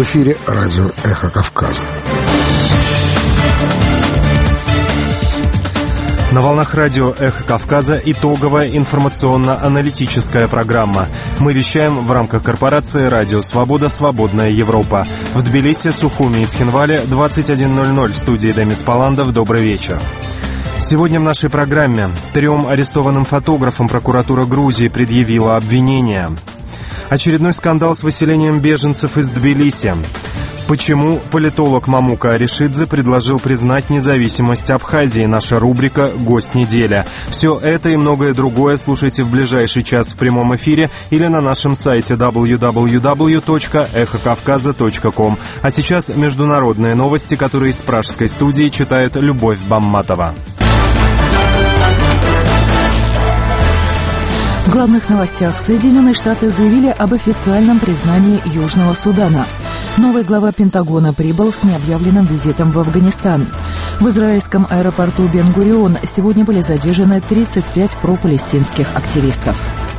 В эфире радио «Эхо Кавказа». На волнах радио «Эхо Кавказа» итоговая информационно-аналитическая программа. Мы вещаем в рамках корпорации «Радио Свобода. Свободная Европа». В Тбилиси, Сухуми и Цхинвале 21:00. В студии Демис Паландов. Добрый вечер. Сегодня в нашей программе 3 арестованным фотографам прокуратура Грузии предъявила обвинения. Очередной скандал с выселением беженцев из Тбилиси. Почему политолог Мамука Аришидзе предложил признать независимость Абхазии? Наша рубрика «Гость недели». Все это и многое другое слушайте в ближайший час в прямом эфире или на нашем сайте www.эхокавказа.ком. А сейчас международные новости, которые из пражской студии читает Любовь Бамматова. В главных новостях Соединенные Штаты заявили об официальном признании Южного Судана. Новый глава Пентагона прибыл с необъявленным визитом в Афганистан. В израильском аэропорту Бен-Гурион сегодня были задержаны 35 пропалестинских активистов.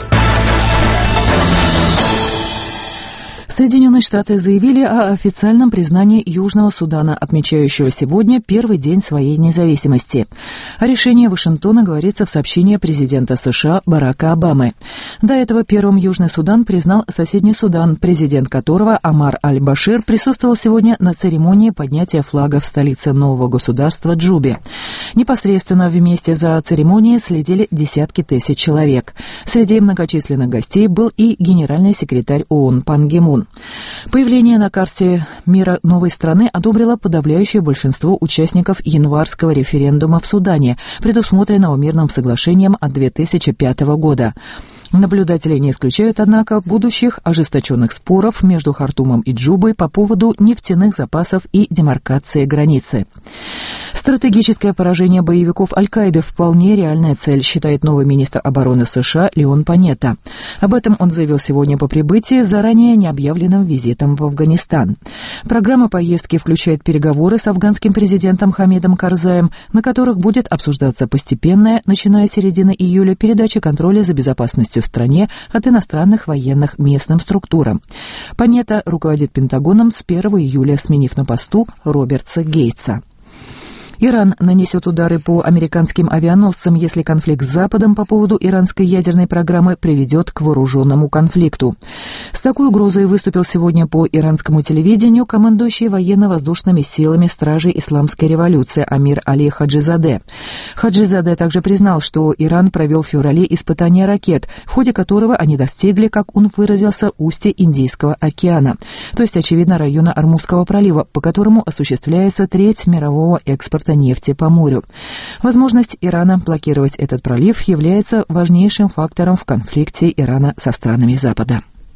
Соединенные Штаты заявили о официальном признании Южного Судана, отмечающего сегодня первый день своей независимости. О решении Вашингтона говорится в сообщении президента США Барака Обамы. До этого первым Южный Судан признал соседний Судан, президент которого Омар Аль-Башир присутствовал сегодня на церемонии поднятия флага в столице нового государства Джубе. Непосредственно вместе за церемонией следили десятки тысяч человек. Среди многочисленных гостей был и генеральный секретарь ООН Пан Ги Мун. Появление на карте мира новой страны одобрило подавляющее большинство участников январского референдума в Судане, предусмотренного мирным соглашением от 2005 года. Наблюдатели не исключают, однако, будущих ожесточенных споров между Хартумом и Джубой по поводу нефтяных запасов и демаркации границы. Стратегическое поражение боевиков Аль-Каиды вполне реальная цель, считает новый министр обороны США Леон Панетта. Об этом он заявил сегодня по прибытии заранее необъявленным визитом в Афганистан. Программа поездки включает переговоры с афганским президентом Хамидом Карзаем, на которых будет обсуждаться постепенная, начиная с середины июля, передача контроля за безопасностью в стране от иностранных военных местным структурам. Панетта руководит Пентагоном с 1 июля, сменив на посту Робертса Гейтса. Иран нанесет удары по американским авианосцам, если конфликт с Западом по поводу иранской ядерной программы приведет к вооруженному конфликту. С такой угрозой выступил сегодня по иранскому телевидению командующий военно-воздушными силами Стражей Исламской революции Амир Али Хаджизаде. Хаджизаде также признал, что Иран провел в феврале испытания ракет, в ходе которого они достигли, как он выразился, устья Индийского океана, то есть, очевидно, района Ормузского пролива, по которому осуществляется треть мирового экспорта нефти по морю. Возможность Ирана блокировать этот пролив является важнейшим фактором в конфликте Ирана со странами Запада.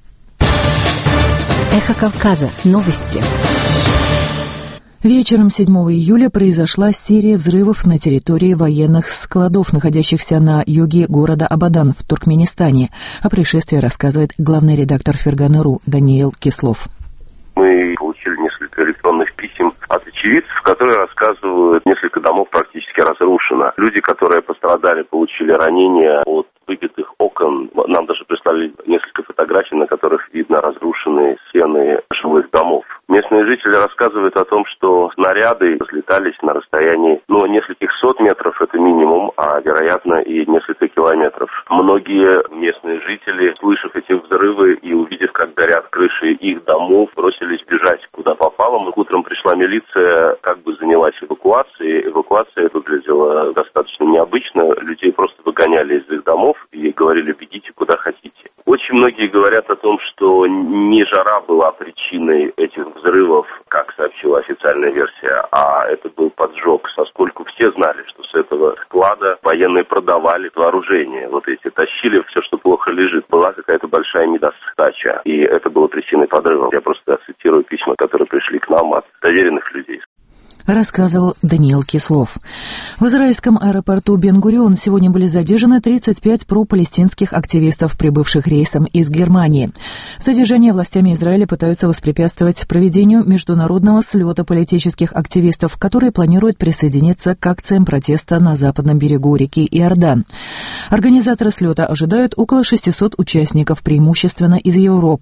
Эхо Кавказа. Новости. Вечером 7 июля произошла серия взрывов на территории военных складов, находящихся на юге города Абадан в Туркменистане. О происшествии рассказывает главный редактор Фергана.ру Даниил Кислов. Мы получили несколько электронных писем от очевидцев, которые рассказывают, несколько домов практически разрушено. Люди, которые пострадали, получили ранения от выбитых окон. Нам даже прислали несколько фотографий, на которых видно разрушенные стены жилых домов. Местные жители рассказывают о том, что снаряды взлетались на расстоянии, нескольких сот метров, это минимум, а, вероятно, и несколько километров. Многие местные жители, слышав эти взрывы и увидев, как горят крыши их домов, бросились бежать куда попало. Утром пришла милиция, занялась эвакуацией. Эвакуация выглядела достаточно необычно. Людей просто выгоняли из их домов и говорили: бегите куда хотите. Очень многие говорят о том, что не жара была причиной этих взрывов, как сообщила официальная версия, а это был поджог, поскольку все знали, что с этого склада военные продавали вооружение. Тащили все, что плохо лежит. Была какая-то большая недостача, и это было причиной подрыва. Я просто цитирую письма, которые пришли к нам от доверенных людей. Рассказывал Даниил Кислов. В израильском аэропорту Бен-Гурион сегодня были задержаны 35 пропалестинских активистов, прибывших рейсом из Германии. Задержание властями Израиля пытаются воспрепятствовать проведению международного слета политических активистов, которые планируют присоединиться к акциям протеста на западном берегу реки Иордан. Организаторы слета ожидают около 600 участников, преимущественно из Европы.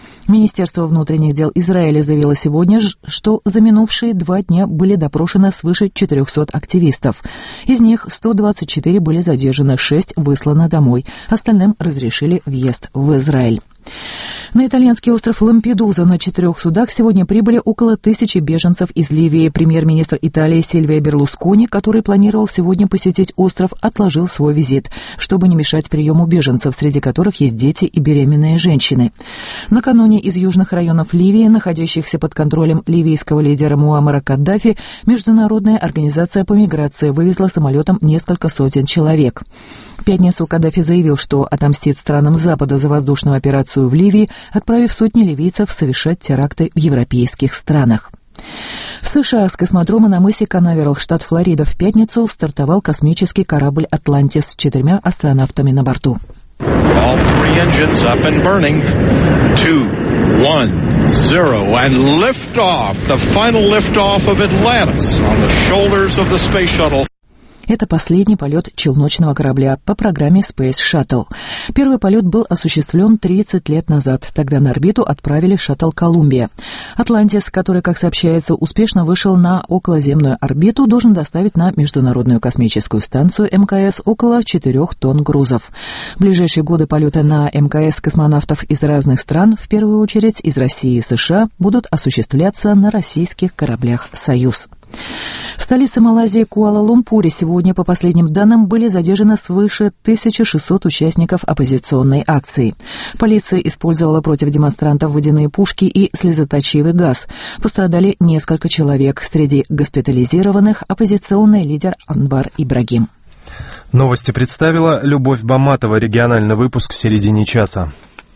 Министерство внутренних дел Израиля заявило сегодня, что за минувшие 2 дня были допрошены свыше 400 активистов. Из них 124 были задержаны, 6 высланы домой. Остальным разрешили въезд в Израиль. На итальянский остров Лампедуза на 4 судах сегодня прибыли около 1000 беженцев из Ливии. Премьер-министр Италии Сильвио Берлускони, который планировал сегодня посетить остров, отложил свой визит, чтобы не мешать приему беженцев, среди которых есть дети и беременные женщины. Накануне из южных районов Ливии, находящихся под контролем ливийского лидера Муаммара Каддафи, Международная организация по миграции вывезла самолетом несколько сотен человек. В пятницу Каддафи заявил, что отомстит странам Запада за воздушную операцию в Ливии, отправив сотни ливийцев совершать теракты в европейских странах. В США с космодрома на мысе Канаверал, штат Флорида, в пятницу стартовал космический корабль «Атлантис» с 4 астронавтами на борту. All 3 engines up and burning. 2, 1, 0, and lift off. The final lift off of Atlantis on the shoulders of the space shuttle. Это последний полет челночного корабля по программе Space Shuttle. Первый полет был осуществлен 30 лет назад. Тогда на орбиту отправили шаттл «Колумбия». «Атлантис», который, как сообщается, успешно вышел на околоземную орбиту, должен доставить на Международную космическую станцию МКС около 4 тонн грузов. В ближайшие годы полеты на МКС космонавтов из разных стран, в первую очередь из России и США, будут осуществляться на российских кораблях «Союз». В столице Малайзии Куала-Лумпуре сегодня, по последним данным, были задержаны свыше 1600 участников оппозиционной акции. Полиция использовала против демонстрантов водяные пушки и слезоточивый газ. Пострадали несколько человек. Среди госпитализированных оппозиционный лидер Анвар Ибрагим. Новости представила Любовь Баматова. Региональный выпуск в середине часа.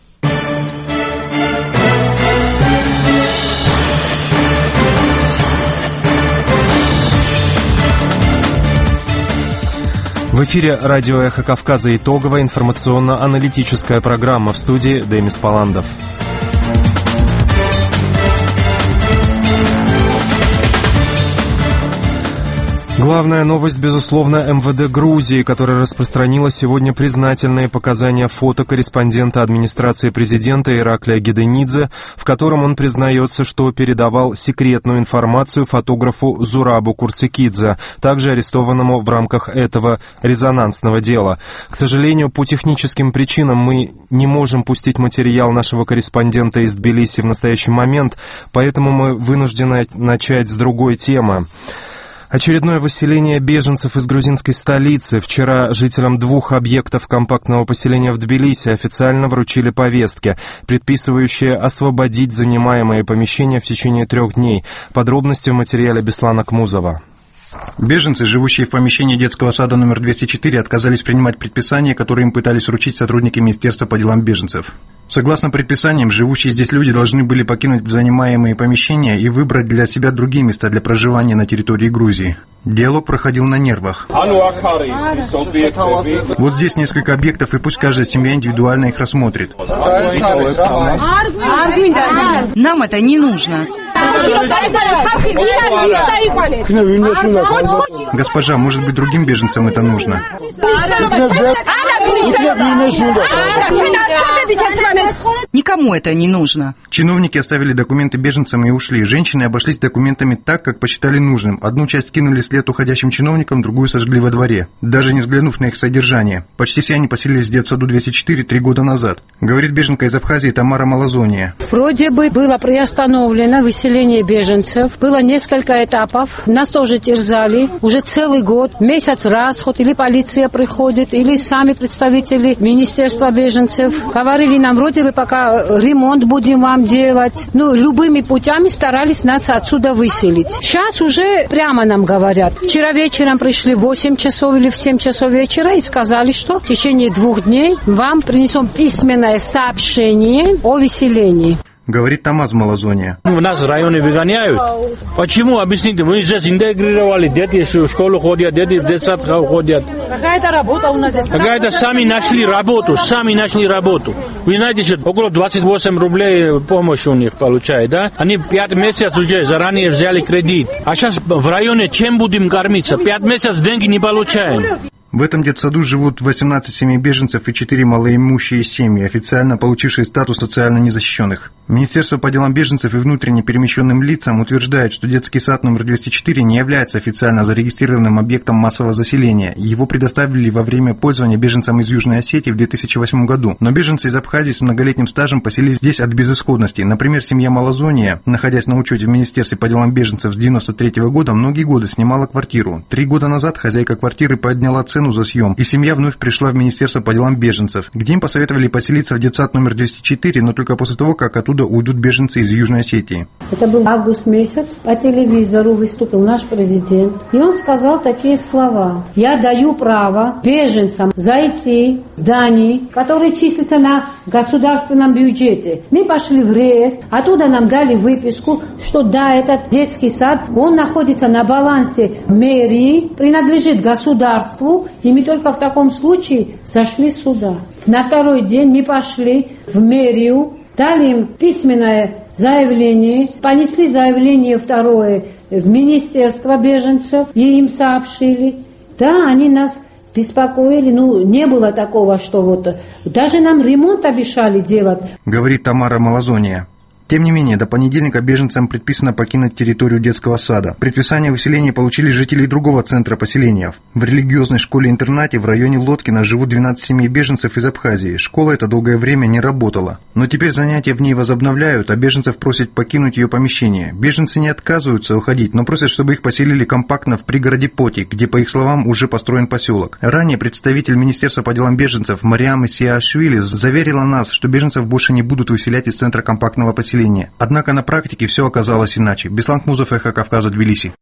В эфире радио «Эхо Кавказа» итоговая информационно-аналитическая программа, в студии Демис Паландов. Главная новость, безусловно, МВД Грузии, которая распространила сегодня признательные показания фотокорреспондента администрации президента Ираклия Геденидзе, в котором он признается, что передавал секретную информацию фотографу Зурабу Курцикидзе, также арестованному в рамках этого резонансного дела. К сожалению, по техническим причинам мы не можем пустить материал нашего корреспондента из Тбилиси в настоящий момент, поэтому мы вынуждены начать с другой темы. Очередное выселение беженцев из грузинской столицы. Вчера жителям 2 объектов компактного поселения в Тбилиси официально вручили повестки, предписывающие освободить занимаемые помещения в течение 3 дней. Подробности в материале Беслана Кмузова. Беженцы, живущие в помещении детского сада номер 204, отказались принимать предписания, которые им пытались вручить сотрудники Министерства по делам беженцев. Согласно предписаниям, живущие здесь люди должны были покинуть занимаемые помещения и выбрать для себя другие места для проживания на территории Грузии. Диалог проходил на нервах. Вот здесь несколько объектов, и пусть каждая семья индивидуально их рассмотрит. Нам это не нужно. Госпожа, может быть, другим беженцам это нужно? Никому это не нужно. Чиновники оставили документы беженцам и ушли. Женщины обошлись документами так, как посчитали нужным. Одну часть кинули вслед уходящим чиновникам, другую сожгли во дворе, даже не взглянув на их содержание. Почти все они поселились в детсаду 204 3 года назад. Говорит беженка из Абхазии Тамара Малазония. Вроде бы было приостановлено выселение беженцев. Было несколько этапов. Нас тоже терзали. Уже целый год. Месяц расход. Или полиция приходит, или сами представители Министерства беженцев. Говорили нам, вроде бы пока ремонт будем вам делать. Любыми путями старались нас отсюда выселить. Сейчас уже прямо нам говорят. Вчера вечером пришли в 8 часов или в 7 часов вечера и сказали, что в течение 2 дней вам принесем письменное сообщение о выселении. Говорит Тамаз Малазония. Нас в районе выгоняют. Почему? Объясните, мы здесь интегрировали, дети в школу ходят, дети в детсад ходят. Какая-то работа у нас здесь. Какая-то сами нашли работу. Вы знаете, что около 28 рублей помощь у них получают, да? Они 5 месяцев уже заранее взяли кредит. А сейчас в районе чем будем кормиться? 5 месяцев деньги не получаем. В этом детсаду живут 18 семей беженцев и 4 малоимущие семьи, официально получившие статус социально незащищенных. Министерство по делам беженцев и внутренне перемещенным лицам утверждает, что детский сад номер 204 не является официально зарегистрированным объектом массового заселения. Его предоставили во время пользования беженцам из Южной Осетии в 2008 году. Но беженцы из Абхазии с многолетним стажем поселились здесь от безысходности. Например, семья Малазония, находясь на учете в Министерстве по делам беженцев с 1993 года, многие годы снимала квартиру. 3 года назад хозяйка квартиры подняла цену за съем, и семья вновь пришла в Министерство по делам беженцев, где им посоветовали поселиться в детсад номер 204, но только после того, как оттуда уйдут беженцы из Южной Осетии. Это был август месяц. По телевизору выступил наш президент. И он сказал такие слова. Я даю право беженцам зайти в здание, которое числится на государственном бюджете. Мы пошли в реестр. Оттуда нам дали выписку, что да, этот детский сад, он находится на балансе мэрии, принадлежит государству. И мы только в таком случае зашли сюда. На второй день мы пошли в мэрию, дали им письменное заявление, понесли заявление второе в Министерство беженцев, и им сообщили. Да, они нас беспокоили, не было такого, что даже нам ремонт обещали делать. Говорит Тамара Малазония. Тем не менее, до понедельника беженцам предписано покинуть территорию детского сада. Предписание о выселении получили жители другого центра поселения. В религиозной школе-интернате в районе Лодкина живут 12 семей беженцев из Абхазии. Школа эта долгое время не работала. Но теперь занятия в ней возобновляют, а беженцев просят покинуть ее помещение. Беженцы не отказываются уходить, но просят, чтобы их поселили компактно в пригороде Поти, где, по их словам, уже построен поселок. Ранее представитель Министерства по делам беженцев Мариам Исиашвили заверила нас, что беженцев больше не будут выселять из центра компактного поселения. Однако на практике все оказалось иначе. Беслан Хмузов, Эхо Кавказа, Тбилиси.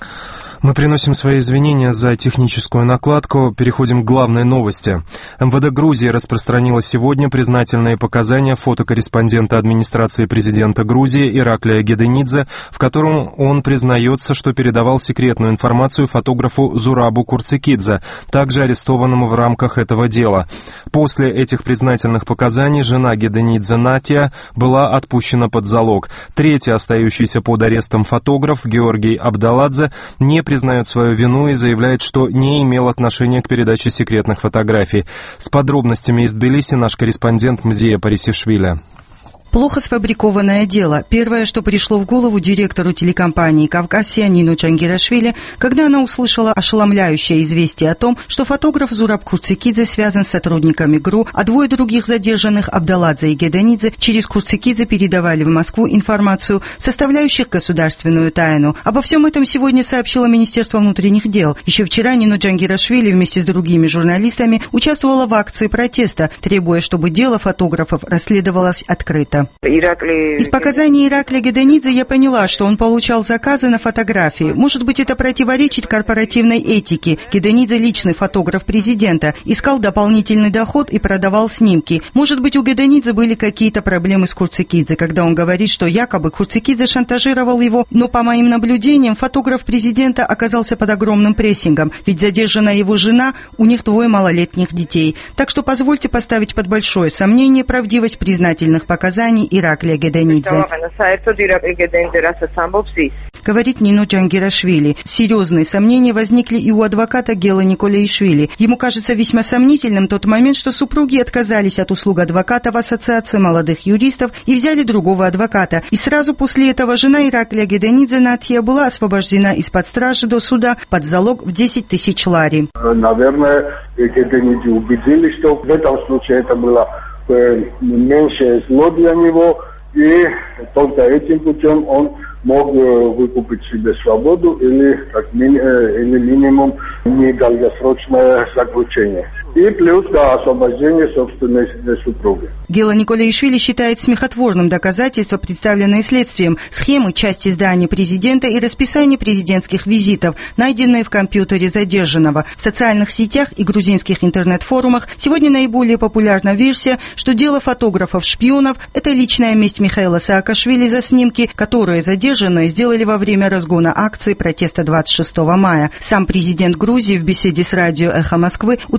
Мы приносим свои извинения за техническую накладку. Переходим к главной новости. МВД Грузии распространило сегодня признательные показания фотокорреспондента администрации президента Грузии Ираклия Геденидзе, в котором он признается, что передавал секретную информацию фотографу Зурабу Курцикидзе, также арестованному в рамках этого дела. После этих признательных показаний жена Геденидзе Натия была отпущена под залог. Третий остающийся под арестом фотограф Георгий Абдаладзе не признает свою вину и заявляет, что не имел отношения к передаче секретных фотографий. С подробностями из Тбилиси наш корреспондент Мзия Парисишвили. Плохо сфабрикованное дело. Первое, что пришло в голову директору телекомпании «Кавказия» Нино Джангирашвили, когда она услышала ошеломляющее известие о том, что фотограф Зураб Курцикидзе связан с сотрудниками ГРУ, а двое других задержанных, Абдаладзе и Геденидзе, через Курцикидзе передавали в Москву информацию, составляющих государственную тайну. Обо всем этом сегодня сообщило Министерство внутренних дел. Еще вчера Нино Джангирашвили вместе с другими журналистами участвовала в акции протеста, требуя, чтобы дело фотографов расследовалось открыто. Из показаний Ираклия Геденидзе я поняла, что он получал заказы на фотографии. Может быть, это противоречит корпоративной этике. Геденидзе, личный фотограф президента, искал дополнительный доход и продавал снимки. Может быть, у Геденидзе были какие-то проблемы с Курцикидзе, когда он говорит, что якобы Курцикидзе шантажировал его, но по моим наблюдениям фотограф президента оказался под огромным прессингом, ведь задержана его жена, у них 2 малолетних детей. Так что позвольте поставить под большое сомнение правдивость признательных показаний Ираклия Геденидзе. Говорит Нино Джангирашвили. Серьезные сомнения возникли и у адвоката Гела Николеишвили. Ему кажется весьма сомнительным тот момент, что супруги отказались от услуг адвоката в Ассоциации молодых юристов и взяли другого адвоката. И сразу после этого жена Ираклия Геденидзе Натья была освобождена из-под стражи до суда под залог в 10 000 лари. Наверное, Геденидзе убедили, что в этом случае это было меньшее зло для него, и только этим путем он мог выкупить себе свободу или минимум недолгосрочное заключение. И плюс освобождение собственной супруги. Гела Николеишвили считает смехотворным доказательства, представленные следствием, схемы части здания президента и расписание президентских визитов, найденные в компьютере задержанного. В социальных сетях и грузинских интернет-форумах сегодня наиболее популярна версия, что дело фотографов-шпионов – это личная месть Михаила Саакашвили за снимки, которые задержанные сделали во время разгона акции протеста 26 мая. Сам президент Грузии в беседе с радио «Эхо Москвы» утверждал,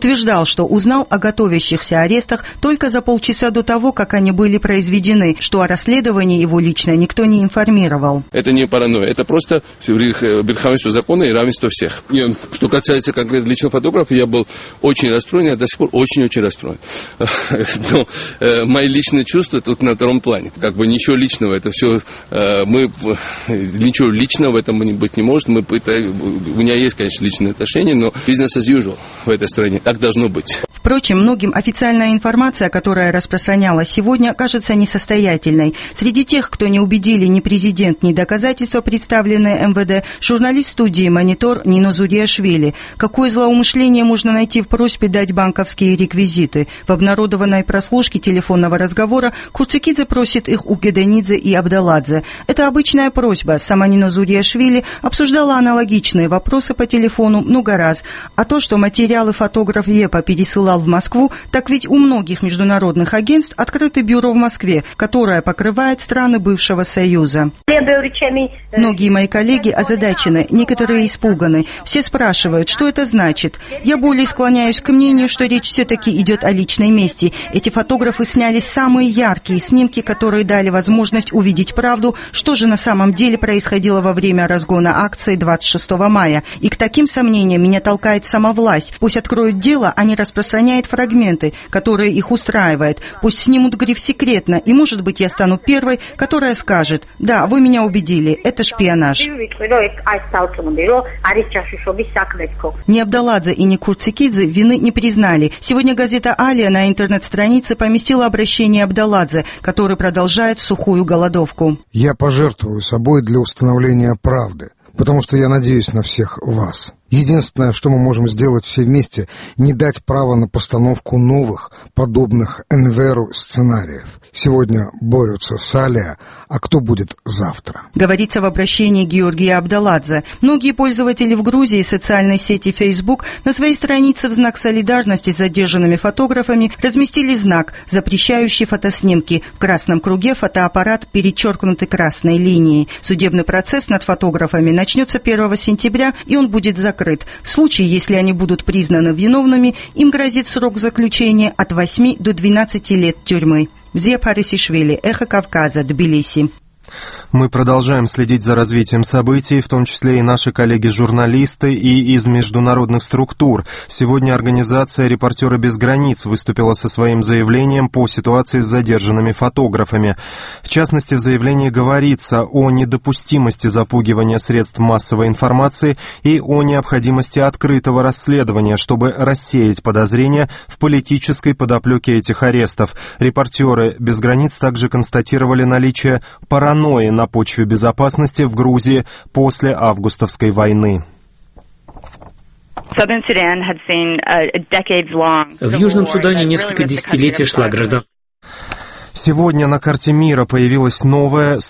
что узнал о готовящихся арестах только за полчаса до того, как они были произведены, что о расследовании его лично никто не информировал. Это не паранойя, это просто верховенство закона и равенство всех. И что касается конкретно личного фотографа, я был очень расстроен, я до сих пор очень-очень расстроен. Но мои личные чувства тут на втором плане. Как бы ничего личного, это все, ничего личного в этом быть не может. У меня есть, конечно, личные отношения, но business as usual в этой стране. Так должно быть. Впрочем, многим официальная информация, которая распространялась сегодня, кажется несостоятельной. Среди тех, кто не убедили ни президент, ни доказательства, представленные МВД, журналист студии «Монитор» Нино Зудиашвили. Какое злоумышление можно найти в просьбе дать банковские реквизиты? В обнародованной прослушке телефонного разговора Курцикидзе просит их у Геденидзе и Абдаладзе. Это обычная просьба. Сама Нино Зудиашвили обсуждала аналогичные вопросы по телефону много раз. А то, что материалы фотограф ЕПА пересылал в Москву, так ведь у многих международных агентств открыто бюро в Москве, которое покрывает страны бывшего Союза. Многие мои коллеги озадачены, некоторые испуганы. Все спрашивают, что это значит. Я более склоняюсь к мнению, что речь все-таки идет о личной мести. Эти фотографы сняли самые яркие снимки, которые дали возможность увидеть правду, что же на самом деле происходило во время разгона акции 26 мая. И к таким сомнениям меня толкает сама власть. Пусть откроют дело, а не распространяет фрагменты, которые их устраивают. Пусть снимут гриф «секретно», и, может быть, я стану первой, которая скажет: «Да, вы меня убедили, это шпионаж». Ни Абдаладзе и ни Курцикидзе вины не признали. Сегодня газета «Алия» на интернет-странице поместила обращение Абдаладзе, который продолжает сухую голодовку. Я пожертвую собой для установления правды, потому что я надеюсь на всех вас. Единственное, что мы можем сделать все вместе, не дать права на постановку новых, подобных Энверу сценариев. Сегодня борются с Алия, а кто будет завтра? Говорится в обращении Георгия Абдаладзе. Многие пользователи в Грузии социальной сети Facebook на своей странице в знак солидарности с задержанными фотографами разместили знак, запрещающий фотоснимки. В красном круге фотоаппарат перечеркнутый красной линией. Судебный процесс над фотографами начнется 1 сентября, и он будет закрыт. В случае, если они будут признаны виновными, им грозит срок заключения от 8 до 12 лет тюрьмы. Зия Парисишвили, Эхо Кавказа, Тбилиси. Мы продолжаем следить за развитием событий, в том числе и наши коллеги-журналисты и из международных структур. Сегодня организация «Репортеры без границ» выступила со своим заявлением по ситуации с задержанными фотографами. В частности, в заявлении говорится о недопустимости запугивания средств массовой информации и о необходимости открытого расследования, чтобы рассеять подозрения в политической подоплеке этих арестов. «Репортеры без границ» также констатировали наличие паранойи на почве безопасности в Грузии после августовской войны. В Южном Судане несколько десятилетий шла гражданская. Сегодня на карте мира появилась новое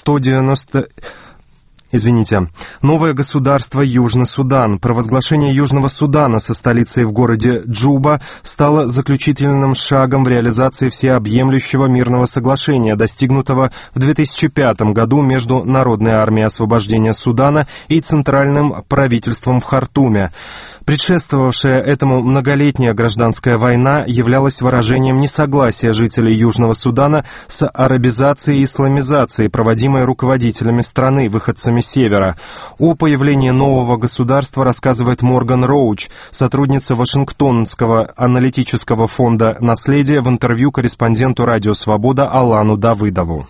новое государство Южный Судан. Провозглашение Южного Судана со столицей в городе Джуба стало заключительным шагом в реализации всеобъемлющего мирного соглашения, достигнутого в 2005 году между Народной армией освобождения Судана и Центральным правительством в Хартуме. Предшествовавшая этому многолетняя гражданская война являлась выражением несогласия жителей Южного Судана с арабизацией и исламизацией, проводимой руководителями страны, выходцами Севера. О появлении нового государства рассказывает Морган Роуч, сотрудница Вашингтонского аналитического фонда «Наследие», в интервью корреспонденту «Радио Свобода» Алану Давыдову.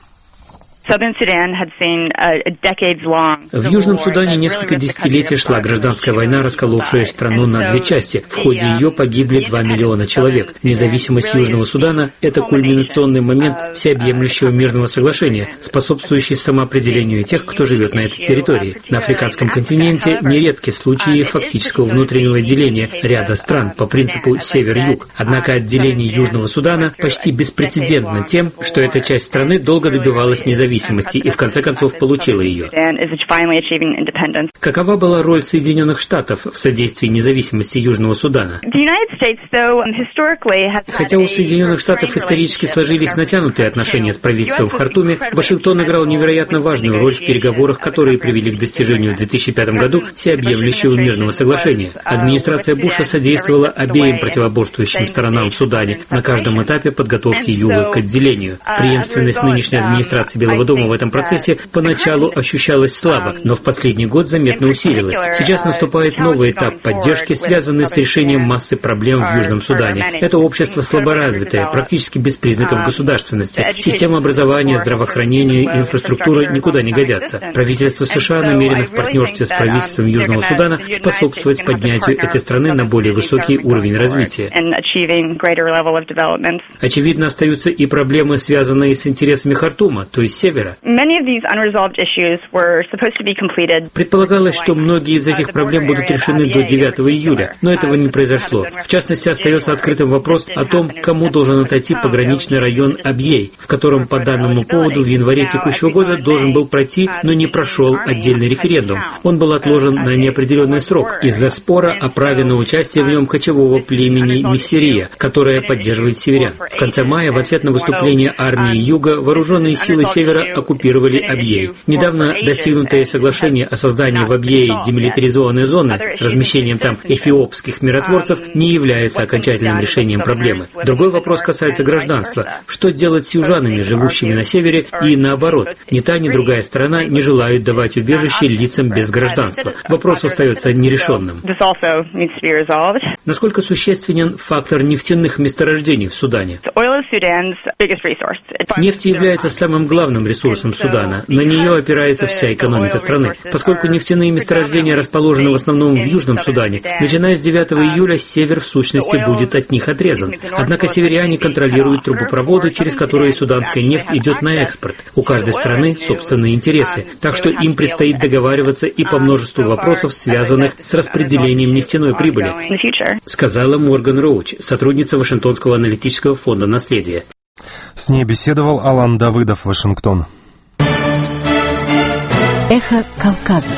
В Южном Судане несколько десятилетий шла гражданская война, расколовшая страну на две части. В ходе ее погибли 2 миллиона человек. Независимость Южного Судана – это кульминационный момент всеобъемлющего мирного соглашения, способствующий самоопределению тех, кто живет на этой территории. На африканском континенте нередки случаи фактического внутреннего деления ряда стран по принципу север-юг. Однако отделение Южного Судана почти беспрецедентно тем, что эта часть страны долго добивалась независимости. независимости и в конце концов получила ее. Какова была роль Соединенных Штатов в содействии независимости Южного Судана? Хотя у Соединенных Штатов исторически сложились натянутые отношения с правительством в Хартуме, Вашингтон играл невероятно важную роль в переговорах, которые привели к достижению в 2005 году всеобъемлющего мирного соглашения. Администрация Буша содействовала обеим противоборствующим сторонам в Судане на каждом этапе подготовки Юга к отделению. Преемственность нынешней администрации Белого дома в этом процессе поначалу ощущалась слабо, но в последний год заметно усилилась. Сейчас наступает новый этап поддержки, связанный с решением массы проблем в Южном Судане. Это общество слаборазвитое, практически без признаков государственности. Система образования, здравоохранения, инфраструктура никуда не годятся. Правительство США намерено в партнерстве с правительством Южного Судана способствовать поднятию этой страны на более высокий уровень развития. Очевидно, остаются и проблемы, связанные с интересами Хартума, то есть севера. Предполагалось, что многие из этих проблем будут решены до 9 июля, но этого не произошло. В частности, остается открытым вопрос о том, кому должен отойти пограничный район Абьей, в котором по данному поводу в январе текущего года должен был пройти, но не прошел отдельный референдум. Он был отложен на неопределенный срок из-за спора о праве на участие в нем кочевого племени Миссерия, которое поддерживает северян. В конце мая, в ответ на выступление армии Юга, вооруженные силы севера оккупировали Абьей. Недавно достигнутое соглашение о создании в Абьее демилитаризованной зоны с размещением там эфиопских миротворцев не является окончательным решением проблемы. Другой вопрос касается гражданства. Что делать с южанами, живущими на севере, и наоборот? Ни та, ни другая сторона не желают давать убежище лицам без гражданства. Вопрос остается нерешенным. Насколько существенен фактор нефтяных месторождений в Судане? Нефть является самым главным ресурсом Судана. На нее опирается вся экономика страны. Поскольку нефтяные месторождения расположены в основном в Южном Судане, начиная с 9 июля север в сущности будет от них отрезан. Однако северяне контролируют трубопроводы, через которые суданская нефть идет на экспорт. У каждой страны собственные интересы, так что им предстоит договариваться и по множеству вопросов, связанных с распределением нефтяной прибыли, сказала Морган Роуч, сотрудница Вашингтонского аналитического фонда «Наследие». С ней беседовал Алан Давыдов, Вашингтон. Эхо Кавказа.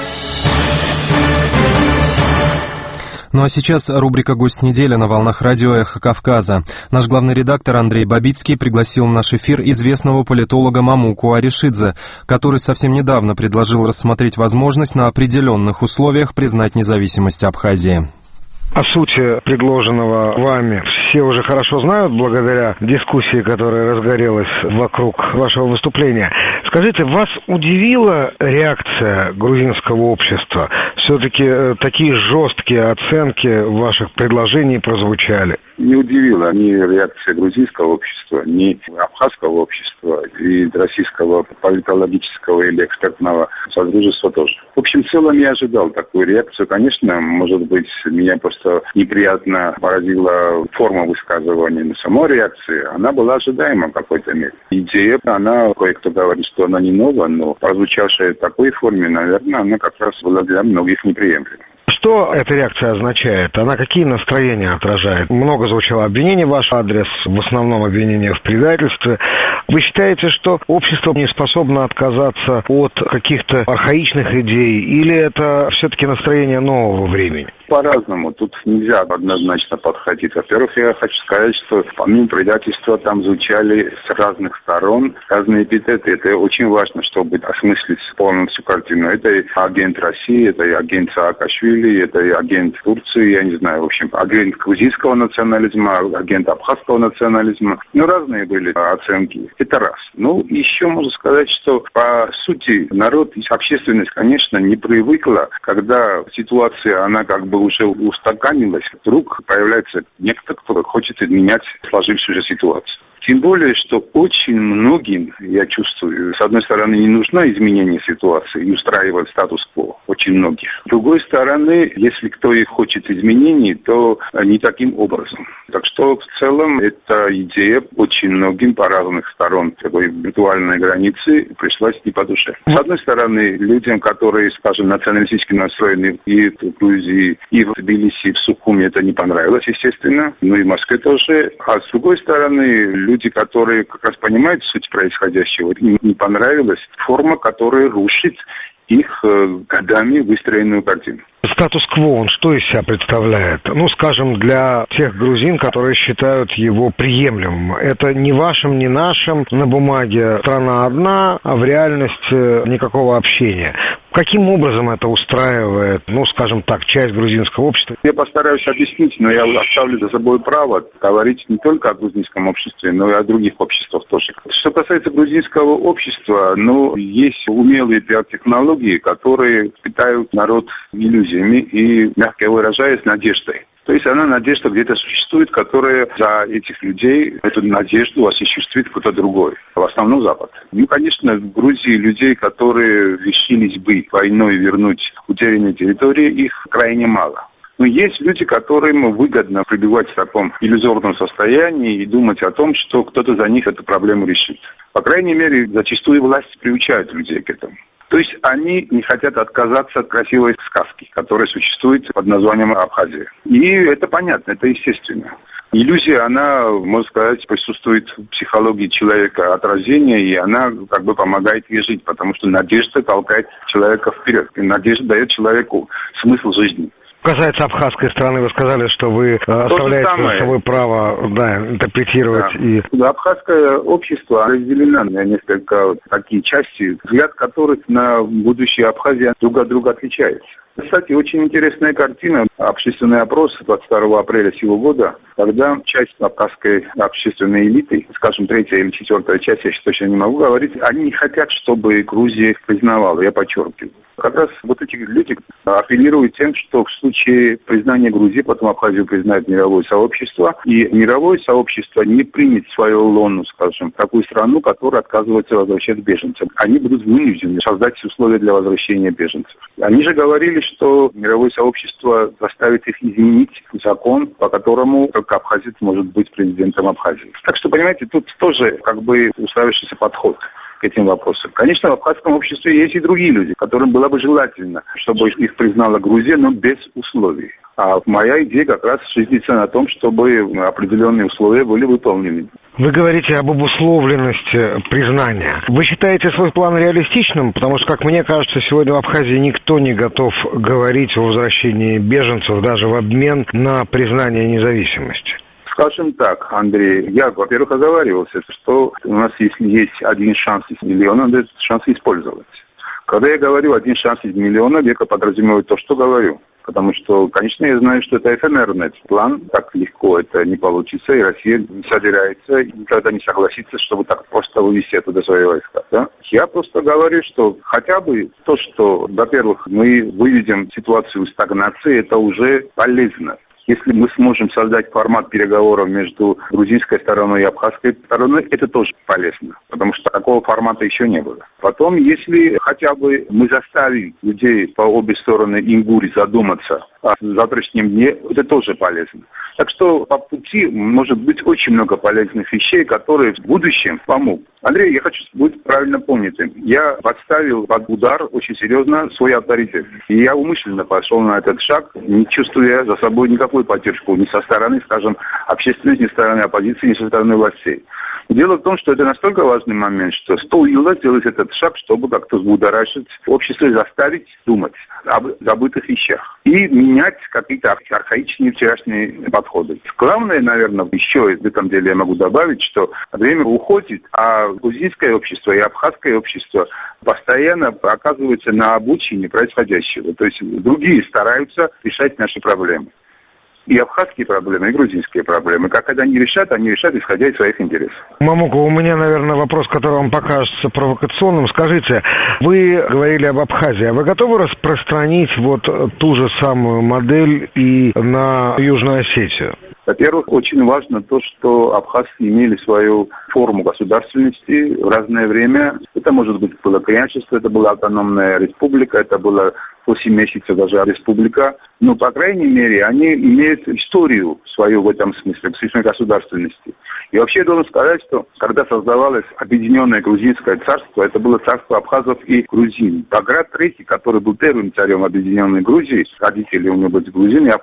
Ну а сейчас рубрика «Гость недели» на волнах радио «Эхо Кавказа». Наш главный редактор Андрей Бабицкий пригласил в наш эфир известного политолога Мамуку Аришидзе, который совсем недавно предложил рассмотреть возможность на определенных условиях признать независимость Абхазии. О сути предложенного вами все уже хорошо знают, благодаря дискуссии, которая разгорелась вокруг вашего выступления. Скажите, вас удивила реакция грузинского общества? Все-таки такие жесткие оценки ваших предложений прозвучали. Не удивила ни реакция грузинского общества, ни абхазского общества и российского политологического или экспертного содружества тоже. В общем, в целом я ожидал такую реакцию. Конечно, может быть, меня просто неприятно поразила форма высказывания, но сама реакция, она была ожидаема в какой-то мере. Идея, она, кое-кто говорит, что она не новая, но прозвучавшая в такой форме, наверное, она как раз была для многих неприемлема. Что эта реакция означает? Она какие настроения отражает? Много звучало обвинений в ваш адрес, в основном обвинения в предательстве. Вы считаете, что общество не способно отказаться от каких-то архаичных идей, или это все-таки настроение нового времени? По-разному. Тут нельзя однозначно подходить. Во-первых, я хочу сказать, что помимо предательства там звучали с разных сторон разные эпитеты. Это очень важно, чтобы осмыслить полностью картину. Это и агент России, это и агент Саакашвили, это и агент Турции, я не знаю, в общем, агент грузинского национализма, агент абхазского национализма. Ну, разные были оценки. Это раз. Ну, еще можно сказать, что по сути народ и общественность, конечно, не привыкла, когда ситуация, она как бы уже устаканилась, вдруг появляется некто, кто хочет изменять сложившуюся ситуацию. Тем более, что очень многим, я чувствую, с одной стороны, не нужно изменение ситуации и устраивать статус-кво, очень многих. С другой стороны, если кто и хочет изменений, то не таким образом. Так что, в целом, эта идея очень многим по разных сторон такой виртуальной границы пришлась не по душе. С одной стороны, людям, которые, скажем, националистически настроены и в Грузии, и в Тбилиси, и в Сухуми, это не понравилось, естественно, ну и в Москве тоже. А с другой стороны, люди, которые как раз понимают суть происходящего, им не понравилась форма, которая рушит их годами выстроенную картину. Статус-кво, он что из себя представляет? Ну, скажем, для тех грузин, которые считают его приемлемым. Это ни вашим, ни нашим. На бумаге страна одна, а в реальности никакого общения. Каким образом это устраивает, ну, скажем так, часть грузинского общества? Я постараюсь объяснить, но я оставлю за собой право говорить не только о грузинском обществе, но и о других обществах тоже. Что касается грузинского общества, ну, есть умелые пиар-технологии, которые питают народ иллюзиями и, мягко выражаясь, надеждой. То есть она, надежда где-то существует, которая за этих людей эту надежду осуществит кто-то другой. В основном Запад. Ну, конечно, в Грузии людей, которые решились бы войной вернуть утерянные территории, их крайне мало. Но есть люди, которым выгодно пребывать в таком иллюзорном состоянии и думать о том, что кто-то за них эту проблему решит. По крайней мере, зачастую власти приучают людей к этому. То есть они не хотят отказаться от красивой сказки, которая существует под названием Абхазия. И это понятно, это естественно. Иллюзия, она, можно сказать, присутствует в психологии человека отражение, и она как бы помогает ей жить, потому что надежда толкает человека вперед. И надежда дает человеку смысл жизни. Касается абхазской страны, вы сказали, что вы оставляете за собой право, интерпретировать. Да. И... Абхазское общество разделено на несколько такие части, взгляд которых на будущее Абхазии друг от друга отличается. Кстати, очень интересная картина. Общественный опрос 22 апреля сего года, когда часть абхазской общественной элиты, скажем, 3-я или 4-я часть, я сейчас точно не могу говорить, они не хотят, чтобы Грузия их признавала, я подчеркиваю. Как раз вот эти люди апеллируют тем, что в случае признания Грузии, потом Абхазию признает мировое сообщество, и мировое сообщество не примет в свою лону, скажем, такую страну, которая отказывается возвращать беженцев. Они будут вынуждены создать условия для возвращения беженцев. Они же говорили, что мировое сообщество заставит их изменить закон, по которому только абхазец может быть президентом Абхазии. Так что, понимаете, тут тоже как бы устраивающийся подход к этим вопросам. Конечно, в абхазском обществе есть и другие люди, которым было бы желательно, чтобы их признала Грузия, но без условий. А моя идея как раз зиждется на том, чтобы определенные условия были выполнены. Вы говорите об обусловленности признания. Вы считаете свой план реалистичным? Потому что, как мне кажется, сегодня в Абхазии никто не готов говорить о возвращении беженцев даже в обмен на признание независимости. Скажем так, Андрей, я, во-первых, оговаривался, что у нас, если есть один шанс из миллиона, надо этот шанс использовать. Когда я говорю один шанс из миллиона, я подразумеваю то, что говорю. Потому что, конечно, я знаю, что это эфемерный план, так легко это не получится, и Россия не собирается и никогда не согласится, чтобы так просто вывести оттуда свои войска. Да? Я просто говорю, что хотя бы то, что, во-первых, мы выведем ситуацию стагнации, это уже полезно. Если мы сможем создать формат переговоров между грузинской стороной и абхазской стороной, это тоже полезно, потому что такого формата еще не было. Потом, если хотя бы мы заставим людей по обе стороны Ингури задуматься о завтрашнем дне, это тоже полезно. Так что по пути может быть очень много полезных вещей, которые в будущем помогут. Андрей, я хочу быть правильно понятым. Я подставил под удар очень серьезно свой авторитет. И я умышленно пошел на этот шаг, не чувствуя за собой никакой поддержку ни со стороны, скажем, общественности, ни со стороны оппозиции, ни со стороны властей. Дело в том, что это настолько важный момент, что стоило сделать этот шаг, чтобы как-то взбудоражить общество и заставить думать об забытых вещах. И менять какие-то архаичные вчерашние подходы. Главное, наверное, еще в этом деле я могу добавить, что время уходит, а грузинское общество и абхазское общество постоянно оказываются на обочине происходящего. То есть другие стараются решать наши проблемы. И абхазские проблемы, и грузинские проблемы. Как они решат исходя из своих интересов. Мамука, у меня, наверное, вопрос, который вам покажется провокационным. Скажите, вы говорили об Абхазии, а вы готовы распространить вот ту же самую модель и на Южную Осетию? Во-первых, очень важно то, что абхазцы имели свою форму государственности в разное время. Это, может быть, было княжество, это была автономная республика, это было 8 месяцев даже республика. Но, по крайней мере, они имеют историю свою в этом смысле, в государственности. И вообще я должен сказать, что когда создавалось Объединенное Грузинское царство, это было царство абхазов и грузин. Баграт III, который был первым царем Объединенной Грузии, родители у него были грузин и абхаз.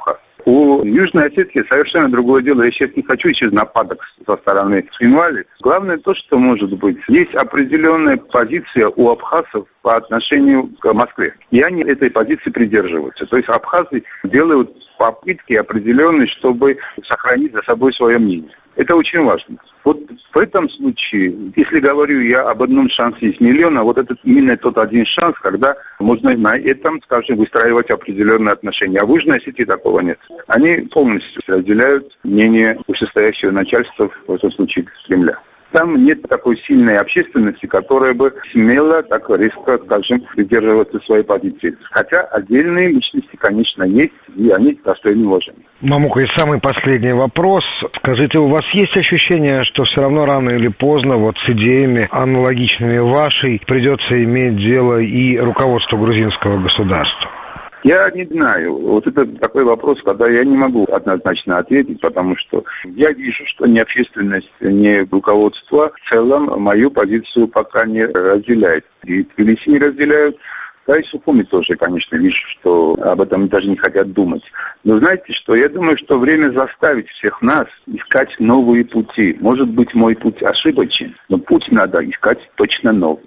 У Южной Осетии совершенно другое дело. Я сейчас не хочу еще нападок со стороны Цхинвали. Главное то, что может быть. Есть определенная позиция у абхазов по отношению к Москве. И они этой позиции придерживаются. То есть абхазы делают попытки определенные, чтобы сохранить за собой свое мнение. Это очень важно. Вот в этом случае, если говорю я об одном шансе из миллиона, вот это именно тот один шанс, когда можно на этом, скажем, выстраивать определенные отношения. А в Южной Осетии такого нет. Они полностью разделяют мнение вышестоящего начальства, в этом случае Кремля. Там нет такой сильной общественности, которая бы смела так резко, скажем, придерживаться своей позиции. Хотя отдельные личности, конечно, есть, и они достойны уважения. Мамука, и самый последний вопрос. Скажите, у вас есть ощущение, что все равно рано или поздно вот с идеями, аналогичными вашей, придется иметь дело и руководству грузинского государства? Я не знаю. Вот это такой вопрос, когда я не могу однозначно ответить, потому что я вижу, что ни общественность, ни руководство в целом мою позицию пока не разделяет. И Тбилиси не разделяют. Да и Сухуми тоже, конечно, вижу, что об этом даже не хотят думать. Но знаете что, я думаю, что время заставить всех нас искать новые пути. Может быть, мой путь ошибочен, но путь надо искать точно новый.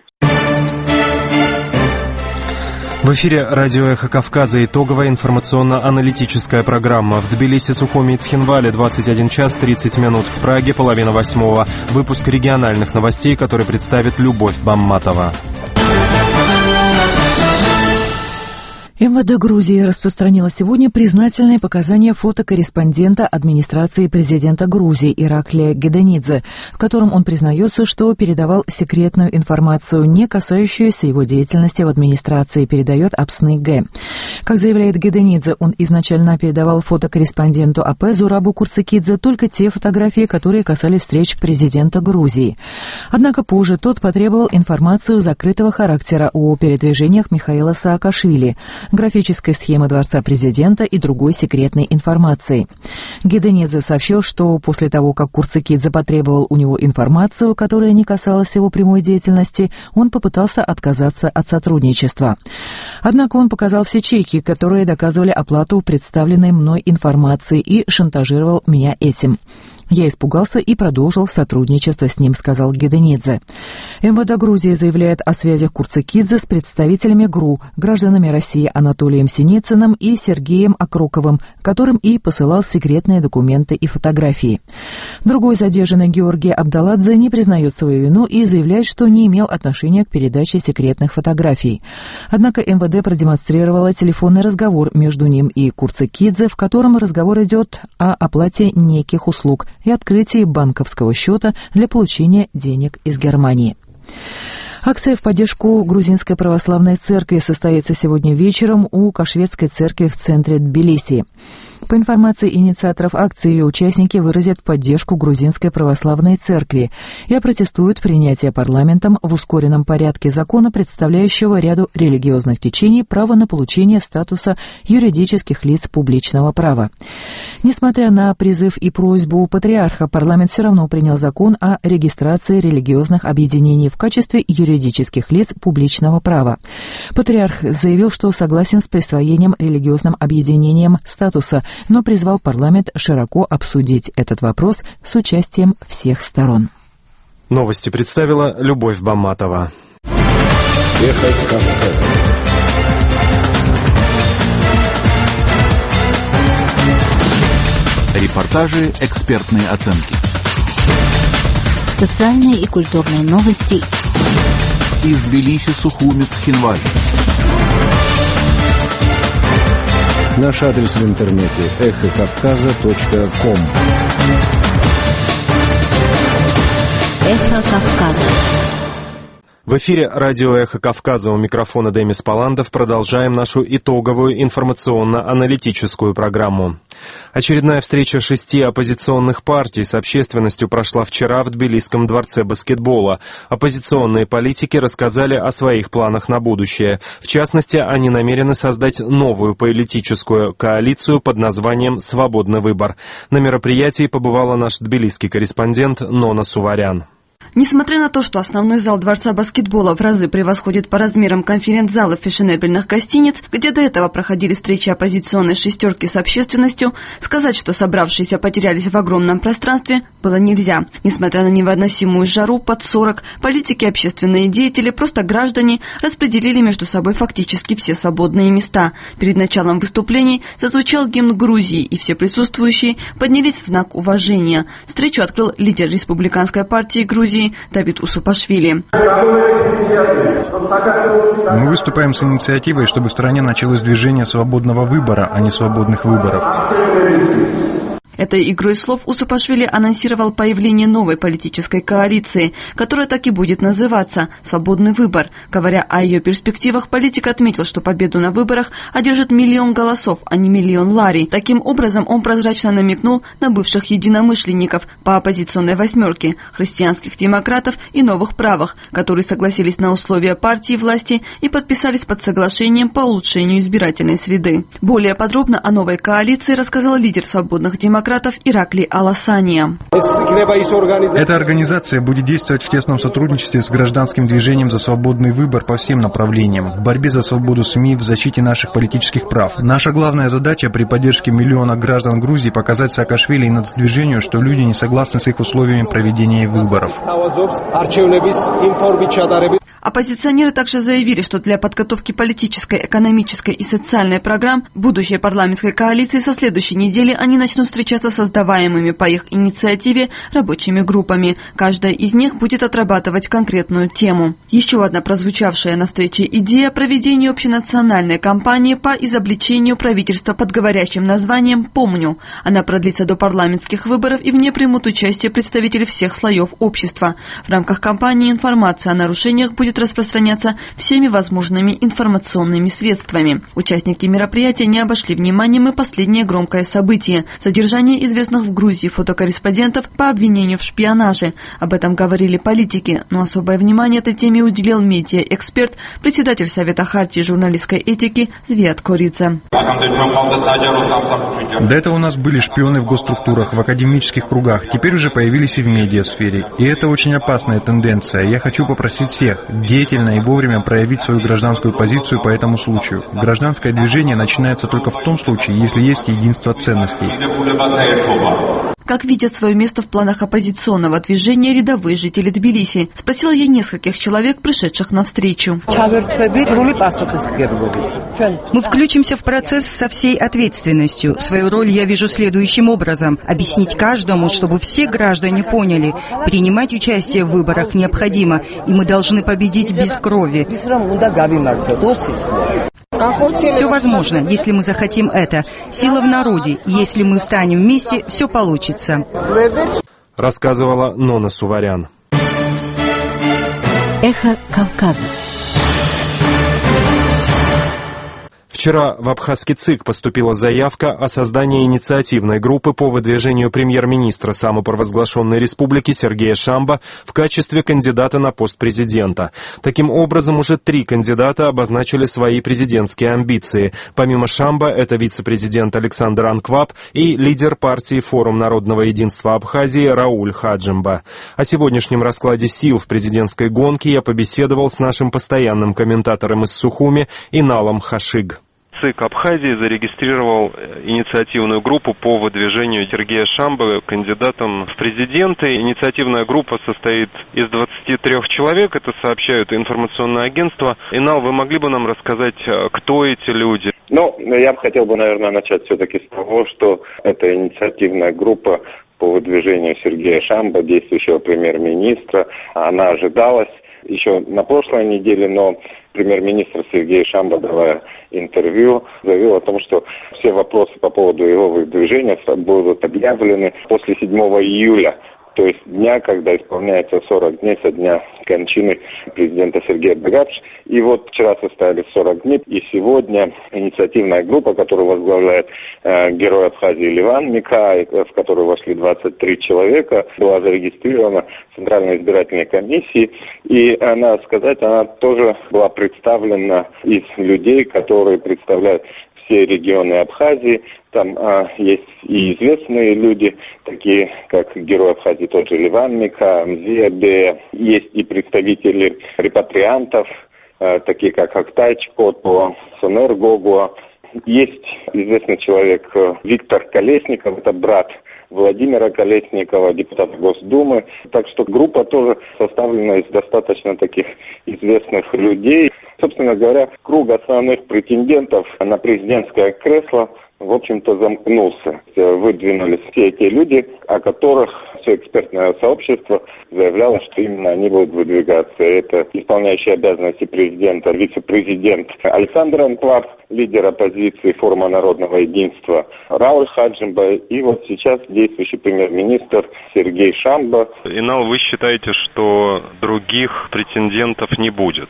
В эфире радио «Эхо Кавказа» итоговая информационно-аналитическая программа. В Тбилиси, Сухуми и Цхинвале 21 час 30 минут. В Праге 7:30. Выпуск региональных новостей, который представит Любовь Бамматова. МВД Грузии распространило сегодня признательные показания фотокорреспондента администрации президента Грузии Ираклия Геденидзе, в котором он признается, что передавал секретную информацию, не касающуюся его деятельности в администрации, передает Апсны Г. Как заявляет Геденидзе, он изначально передавал фотокорреспонденту АП Зурабу Курцикидзе только те фотографии, которые касались встреч президента Грузии. Однако позже тот потребовал информацию закрытого характера о передвижениях Михаила Саакашвили, графической схемы Дворца президента и другой секретной информации. Геденидзе сообщил, что после того, как Курцикидзе потребовал у него информацию, которая не касалась его прямой деятельности, он попытался отказаться от сотрудничества. Однако он показал все чеки, которые доказывали оплату представленной мной информации, и шантажировал меня этим. Я испугался и продолжил сотрудничество с ним, сказал Геденидзе. МВД Грузии заявляет о связях Курцикидзе с представителями ГРУ, гражданами России Анатолием Синицыным и Сергеем Окроковым, которым и посылал секретные документы и фотографии. Другой задержанный Георгий Абдаладзе не признает свою вину и заявляет, что не имел отношения к передаче секретных фотографий. Однако МВД продемонстрировало телефонный разговор между ним и Курцикидзе, в котором разговор идет о оплате неких услуг и открытии банковского счета для получения денег из Германии. Акция в поддержку Грузинской православной церкви состоится сегодня вечером у Кашветской церкви в центре Тбилиси. По информации инициаторов акции, ее участники выразят поддержку Грузинской православной церкви и опротестуют принятие парламентом в ускоренном порядке закона, представляющего ряду религиозных течений право на получение статуса юридических лиц публичного права. Несмотря на призыв и просьбу патриарха, парламент все равно принял закон о регистрации религиозных объединений в качестве юридических лиц публичного права. Патриарх заявил, что согласен с присвоением религиозным объединениям статуса, но призвал парламент широко обсудить этот вопрос с участием всех сторон. Новости представила Любовь Бамматова. Эхо Кавказа. Репортажи, экспертные оценки. Социальные и культурные новости. Из Тбилиси, Сухуми, Цхинвали. Наш адрес в интернете эхокавказа.ком. Эхо Кавказа. В эфире радио «Эхо Кавказа», у микрофона Демис Паландов. Продолжаем нашу итоговую информационно-аналитическую программу. Очередная встреча 6 оппозиционных партий с общественностью прошла вчера в Тбилисском дворце баскетбола. Оппозиционные политики рассказали о своих планах на будущее. В частности, они намерены создать новую политическую коалицию под названием «Свободный выбор». На мероприятии побывала наш тбилисский корреспондент Нона Суварян. Несмотря на то, что основной зал Дворца баскетбола в разы превосходит по размерам конференц-залы фешенебельных гостиниц, где до этого проходили встречи оппозиционной шестерки с общественностью, сказать, что собравшиеся потерялись в огромном пространстве, было нельзя. Несмотря на невыносимую жару под 40, политики, общественные деятели, просто граждане распределили между собой фактически все свободные места. Перед началом выступлений зазвучал гимн Грузии, и все присутствующие поднялись в знак уважения. Встречу открыл лидер Республиканской партии Грузии Давид Усупашвили. Мы выступаем с инициативой, чтобы в стране началось движение свободного выбора, а не свободных выборов. Этой игрой слов Усупашвили анонсировал появление новой политической коалиции, которая так и будет называться «Свободный выбор». Говоря о ее перспективах, политик отметил, что победу на выборах одержит 1 000 000 голосов, а не 1 000 000 лари. Таким образом, он прозрачно намекнул на бывших единомышленников по оппозиционной восьмерке, христианских демократов и новых правых, которые согласились на условия партии власти и подписались под соглашением по улучшению избирательной среды. Более подробно о новой коалиции рассказал лидер свободных демократов Иракли Аласания. Эта организация будет действовать в тесном сотрудничестве с гражданским движением за свободный выбор по всем направлениям, в борьбе за свободу СМИ, в защите наших политических прав. Наша главная задача при поддержке миллиона граждан Грузии показать Саакашвили и нацдвижению, что люди не согласны с их условиями проведения выборов. Оппозиционеры также заявили, что для подготовки политической, экономической и социальной программ будущей парламентской коалиции со следующей недели они начнут встречаться с создаваемыми по их инициативе рабочими группами. Каждая из них будет отрабатывать конкретную тему. Еще одна прозвучавшая на встрече идея проведения общенациональной кампании по изобличению правительства под говорящим названием «Помню». Она продлится до парламентских выборов, и в ней примут участие представители всех слоев общества. В рамках кампании информация о нарушениях будет распространяться всеми возможными информационными средствами. Участники мероприятия не обошли вниманием и последнее громкое событие – задержание известных в Грузии фотокорреспондентов по обвинению в шпионаже. Об этом говорили политики, но особое внимание этой теме уделил медиа-эксперт, председатель Совета хартии журналистской этики Звиат Коридзе. До этого у нас были шпионы в госструктурах, в академических кругах, теперь уже появились и в медиасфере. И это очень опасная тенденция. Я хочу попросить всех деятельно и вовремя проявить свою гражданскую позицию по этому случаю. Гражданское движение начинается только в том случае, если есть единство ценностей. Как видят свое место в планах оппозиционного движения рядовые жители Тбилиси? Спросила я нескольких человек, пришедших на встречу. Мы включимся в процесс со всей ответственностью. Свою роль я вижу следующим образом. Объяснить каждому, чтобы все граждане поняли, принимать участие в выборах необходимо, и мы должны победить без крови. Все возможно, если мы захотим это. Сила в народе. Если мы встанем вместе, все получится. Рассказывала Нона Суварян. Эхо Кавказа. Вчера в Абхазский ЦИК поступила заявка о создании инициативной группы по выдвижению премьер-министра самопровозглашенной республики Сергея Шамба в качестве кандидата на пост президента. Таким образом, уже 3 кандидата обозначили свои президентские амбиции. Помимо Шамба, это вице-президент Александр Анкваб и лидер партии «Форум народного единства Абхазии» Рауль Хаджимба. О сегодняшнем раскладе сил в президентской гонке я побеседовал с нашим постоянным комментатором из Сухуми Иналом Хашиг. ЦИК Абхазии зарегистрировал инициативную группу по выдвижению Сергея Шамба кандидатом в президенты. Инициативная группа состоит из 23 человек, это сообщают информационные агентства. Инал, вы могли бы нам рассказать, кто эти люди? Я бы хотел наверное, начать все-таки с того, что это инициативная группа по выдвижению Сергея Шамба, действующего премьер-министра. Она ожидалась еще на прошлой неделе, но премьер-министр Сергей Шамба, давая интервью, заявил о том, что все вопросы по поводу его выдвижения будут объявлены после 7 июля. То есть дня, когда исполняется 40 дней со дня кончины президента Сергея Багапш. И вот вчера состоялись 40 дней, и сегодня инициативная группа, которую возглавляет герой Абхазии Ливан Микай, в которую вошли 23 человека, была зарегистрирована в Центральной избирательной комиссии. И, надо сказать, она тоже была представлена из людей, которые представляют все регионы Абхазии. Там есть и известные люди, такие как герой Абхазии, тот же Ливан Мика, Мзиабе. Есть и представители репатриантов, такие как Актай Чкото, Сонер Гогуа. Есть известный человек Виктор Колесников, это брат Владимира Колесникова, депутата Госдумы. Так что группа тоже составлена из достаточно таких известных людей. Собственно говоря, круг основных претендентов на президентское кресло, в общем-то, замкнулся. Выдвинулись все эти люди, о которых все экспертное сообщество заявляло, что именно они будут выдвигаться. Это исполняющий обязанности президента, вице-президент Александр Анклав, лидер оппозиции Форума народного единства Рауль Хаджимба и вот сейчас действующий премьер-министр Сергей Шамба. Инал, вы считаете, что других претендентов не будет?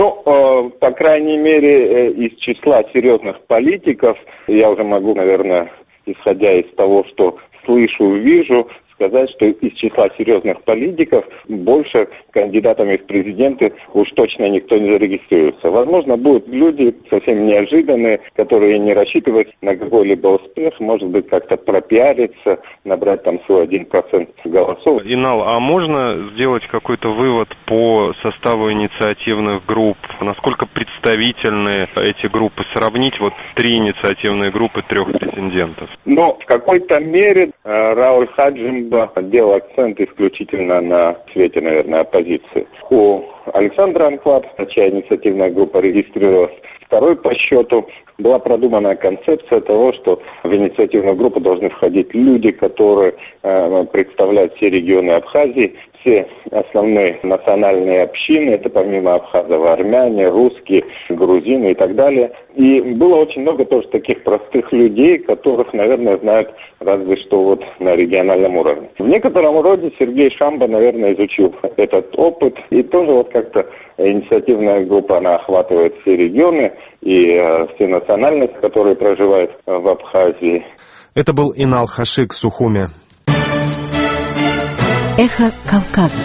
По крайней мере, из числа серьезных политиков, я уже могу, наверное, исходя из того, что слышу, вижу, сказать, что из числа серьезных политиков больше кандидатами в президенты уж точно никто не зарегистрируется. Возможно, будут люди совсем неожиданные, которые не рассчитывают на какой-либо успех, может быть, как-то пропиариться, набрать там свой 1% голосов. Инал, а можно сделать какой-то вывод по составу инициативных групп? Насколько представительны эти группы? Сравнить вот 3 инициативные группы 3 претендентов. В какой-то мере Рауль Хаджимба делал акцент исключительно на цвете, наверное, оппозиции. У Александра Анклава, чья инициативная группа регистрировалась второй по счету, была продумана концепция того, что в инициативную группу должны входить люди, которые представляют все регионы Абхазии, все основные национальные общины, это помимо абхазов армяне, русские, грузины и так далее. И было очень много тоже таких простых людей, которых, наверное, знают разве что вот на региональном уровне. В некотором роде Сергей Шамба, наверное, изучил этот опыт. И тоже вот как-то инициативная группа, она охватывает все регионы и все национальности, которые проживают в Абхазии. Это был Инал Хашик, Сухуми. Эхо Кавказа.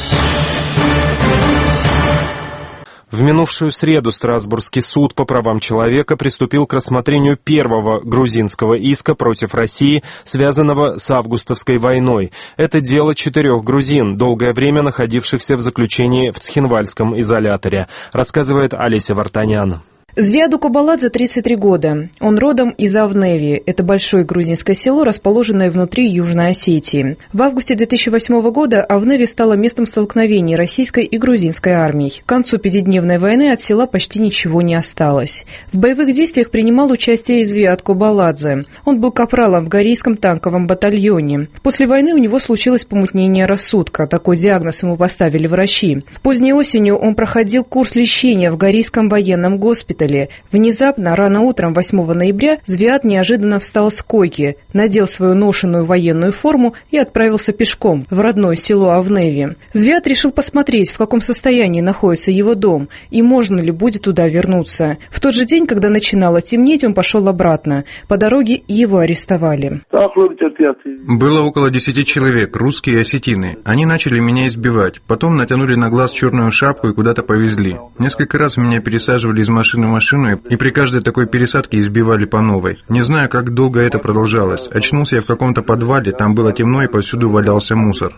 В минувшую среду Страсбургский суд по правам человека приступил к рассмотрению первого грузинского иска против России, связанного с августовской войной. Это дело 4 грузин, долгое время находившихся в заключении в Цхинвальском изоляторе, рассказывает Олеся Вартанян. Звиаду Кобаладзе 33 года. Он родом из Авневи. Это большое грузинское село, расположенное внутри Южной Осетии. В августе 2008 года Авневи стало местом столкновений российской и грузинской армий. К концу 5-дневной войны от села почти ничего не осталось. В боевых действиях принимал участие и Звиад Кобаладзе. Он был капралом в Горийском танковом батальоне. После войны у него случилось помутнение рассудка. Такой диагноз ему поставили врачи. Поздней осенью он проходил курс лечения в Горийском военном госпитале. Внезапно, рано утром 8 ноября, Звиад неожиданно встал с койки, надел свою ношеную военную форму и отправился пешком в родное село Авневи. Звиад решил посмотреть, в каком состоянии находится его дом и можно ли будет туда вернуться. В тот же день, когда начинало темнеть, он пошел обратно. По дороге его арестовали. Было около 10 человек, русские и осетины. Они начали меня избивать. Потом натянули на глаз черную шапку и куда-то повезли. Несколько раз меня пересаживали из машины в машину, и при каждой такой пересадке избивали по новой. Не знаю, как долго это продолжалось. Очнулся я в каком-то подвале, там было темно и повсюду валялся мусор.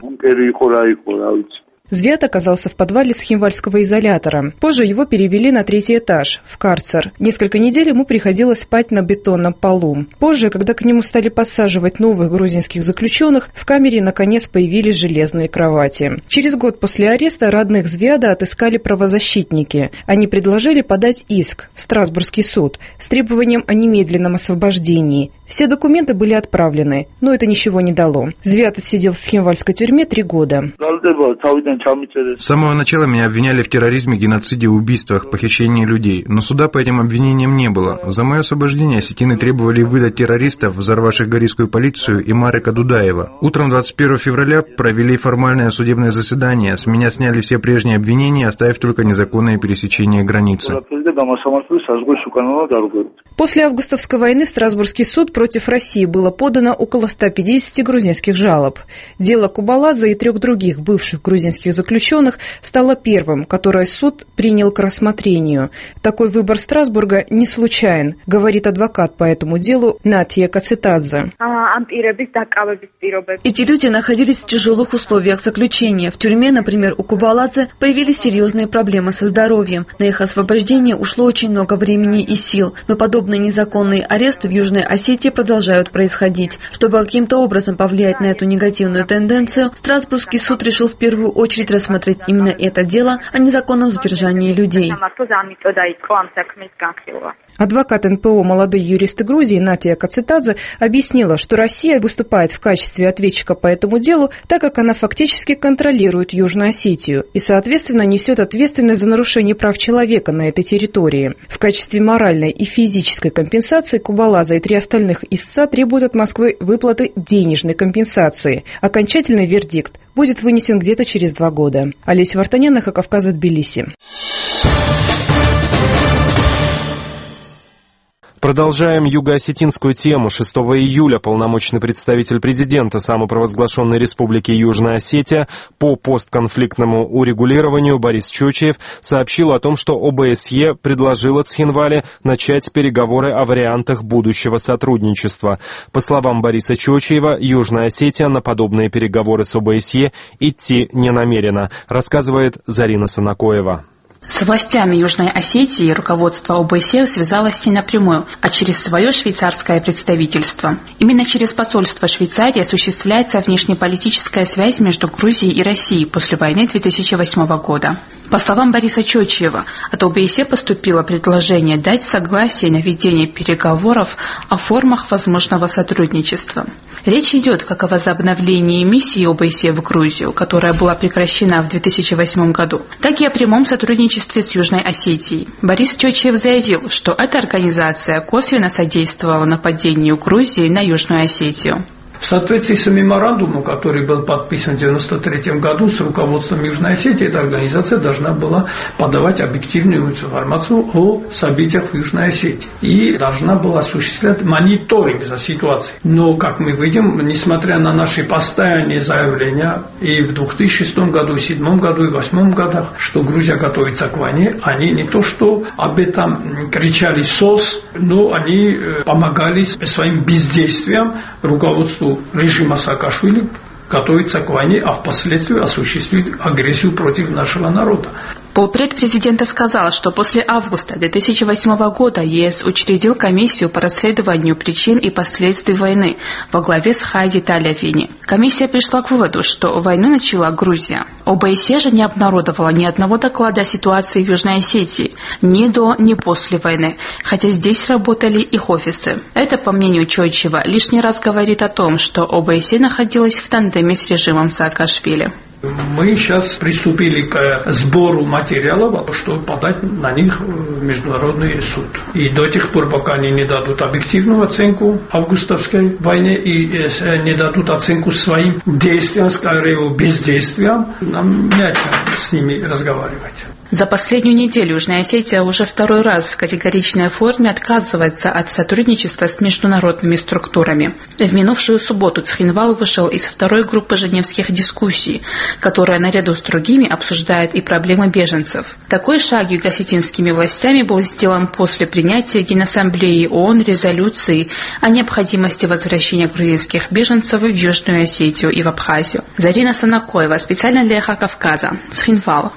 Звиад оказался в подвале Цхинвальского изолятора. Позже его перевели на 3-й этаж, в карцер. Несколько недель ему приходилось спать на бетонном полу. Позже, когда к нему стали подсаживать новых грузинских заключенных, в камере наконец появились железные кровати. Через год после ареста родных Звиада отыскали правозащитники. Они предложили подать иск в Страсбургский суд с требованием о немедленном освобождении. Все документы были отправлены, но это ничего не дало. Звиад отсидел в Цхинвальской тюрьме 3 года. С самого начала меня обвиняли в терроризме, геноциде, убийствах, похищении людей, но суда по этим обвинениям не было. За мое освобождение осетины требовали выдать террористов, взорвавших горийскую полицию, и Марека Дудаева. Утром 21 февраля провели формальное судебное заседание, с меня сняли все прежние обвинения, оставив только незаконное пересечение границы. После августовской войны в Страсбургский суд Против России было подано около 150 грузинских жалоб. Дело Кубаладзе и 3 других бывших грузинских заключенных стало первым, которое суд принял к рассмотрению. Такой выбор Страсбурга не случайен, говорит адвокат по этому делу Натия Кацитадзе. Эти люди находились в тяжелых условиях заключения. В тюрьме, например, у Кубаладзе появились серьезные проблемы со здоровьем. На их освобождение ушло очень много времени и сил. Но подобные незаконные аресты в Южной Осетии продолжают происходить. Чтобы каким-то образом повлиять на эту негативную тенденцию, Страсбургский суд решил в первую очередь рассмотреть именно это дело о незаконном задержании людей. Адвокат НПО «Молодые юристы Грузии» Натия Кацитадзе объяснила, что Россия выступает в качестве ответчика по этому делу, так как она фактически контролирует Южную Осетию и, соответственно, несет ответственность за нарушение прав человека на этой территории. В качестве моральной и физической компенсации Кубаладзе и 3 остальных истца требуют от Москвы выплаты денежной компенсации. Окончательный вердикт будет вынесен где-то через 2 года. Олеся Вартанян, «Эхо Кавказа», Тбилиси. Продолжаем юго-осетинскую тему. 6 июля полномочный представитель президента самопровозглашенной республики Южная Осетия по постконфликтному урегулированию Борис Чочиев сообщил о том, что ОБСЕ предложила Цхинвале начать переговоры о вариантах будущего сотрудничества. По словам Бориса Чочиева, Южная Осетия на подобные переговоры с ОБСЕ идти не намерена, рассказывает Зарина Санакоева. С властями Южной Осетии руководство ОБСЕ связалось не напрямую, а через свое швейцарское представительство. Именно через посольство Швейцарии осуществляется внешнеполитическая связь между Грузией и Россией после войны 2008 года. По словам Бориса Чочиева, от ОБСЕ поступило предложение дать согласие на ведение переговоров о формах возможного сотрудничества. Речь идет как о возобновлении миссии ОБСЕ в Грузию, которая была прекращена в 2008 году, так и о прямом сотрудничестве с Южной Осетией. Борис Чочиев заявил, что эта организация косвенно содействовала нападению Грузии на Южную Осетию. В соответствии с меморандумом, который был подписан в 1993 году с руководством Южной Осетии, эта организация должна была подавать объективную информацию о событиях в Южной Осетии и должна была осуществлять мониторинг за ситуацией. Но, как мы видим, несмотря на наши постоянные заявления и в 2006 году, 2007 году и 2008 годах, что Грузия готовится к войне, они не то что об этом кричали СОС, но они помогали своим бездействием руководству режима Саакашвили готовиться к войне, а впоследствии осуществить агрессию против нашего народа. Полпред президента сказал, что после августа 2008 года ЕС учредил комиссию по расследованию причин и последствий войны во главе с Хайди Талявини. Комиссия пришла к выводу, что войну начала Грузия. ОБСЕ же не обнародовала ни одного доклада о ситуации в Южной Осетии ни до, ни после войны, хотя здесь работали их офисы. Это, по мнению Чочиева, лишний раз говорит о том, что ОБСЕ находилась в тандеме с режимом Саакашвили. Мы сейчас приступили к сбору материалов, чтобы подать на них в Международный суд. И до тех пор, пока они не дадут объективную оценку августовской войне и не дадут оценку своим действиям, скорее бездействиям, нам не о чем с ними разговаривать. За последнюю неделю Южная Осетия уже 2-й раз в категоричной форме отказывается от сотрудничества с международными структурами. В минувшую субботу Цхинвал вышел из 2-й группы женевских дискуссий, которая наряду с другими обсуждает и проблемы беженцев. Такой шаг юго-осетинскими властями был сделан после принятия Генассамблеи ООН резолюции о необходимости возвращения грузинских беженцев в Южную Осетию и в Абхазию. Зарина Санакоева, специально для «Эхо Кавказа», Цхинвал.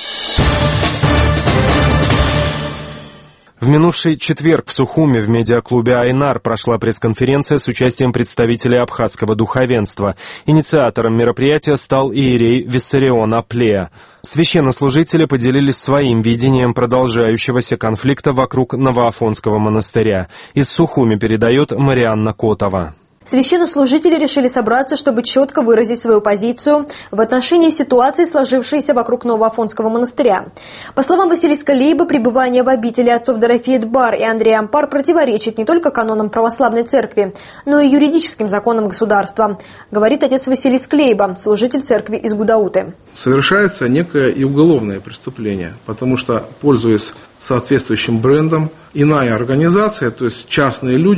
В минувший четверг в Сухуми в медиаклубе «Айнар» прошла пресс-конференция с участием представителей абхазского духовенства. Инициатором мероприятия стал иерей Виссарион Аплея. Священнослужители поделились своим видением продолжающегося конфликта вокруг Новоафонского монастыря. Из Сухуми передает Марианна Котова. Священнослужители решили собраться, чтобы четко выразить свою позицию в отношении ситуации, сложившейся вокруг Новоафонского монастыря. По словам Василиска Лейба, пребывание в обители отцов Дорофея Дбар и Андрея Ампар противоречит не только канонам православной церкви, но и юридическим законам государства, говорит отец Василиск Лейба, служитель церкви из Гудауты. Совершается некое и уголовное преступление, потому что, пользуясь соответствующим брендом, иная организация, то есть частные люди,